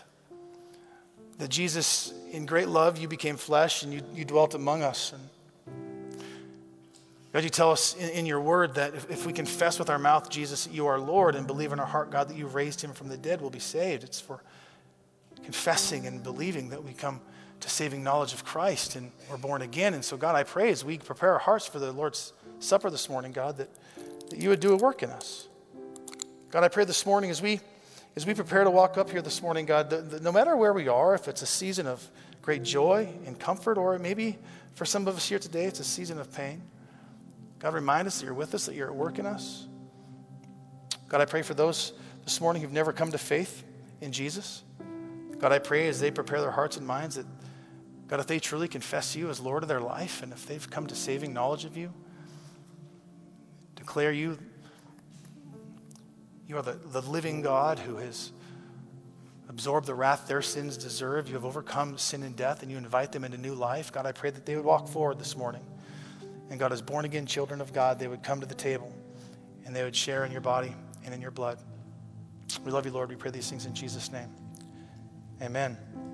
that Jesus, in great love, you became flesh and you dwelt among us. And God, you tell us in your word that if we confess with our mouth, Jesus, that you are Lord, and believe in our heart, God, that you raised him from the dead, we'll be saved. It's for confessing and believing that we come to saving knowledge of Christ and we're born again. And so, God, I pray as we prepare our hearts for the Lord's Supper this morning, God, that you would do a work in us. God, I pray this morning as we prepare to walk up here this morning, God, that no matter where we are, if it's a season of great joy and comfort, or maybe for some of us here today, it's a season of pain, God, remind us that you're with us, that you're at work in us. God, I pray for those this morning who've never come to faith in Jesus. God, I pray as they prepare their hearts and minds that, God, if they truly confess you as Lord of their life, and if they've come to saving knowledge of you, declare you are the living God who has absorbed the wrath their sins deserve. You have overcome sin and death, and you invite them into new life. God, I pray that they would walk forward this morning. And God, as born-again children of God, they would come to the table, and they would share in your body and in your blood. We love you, Lord. We pray these things in Jesus' name. Amen.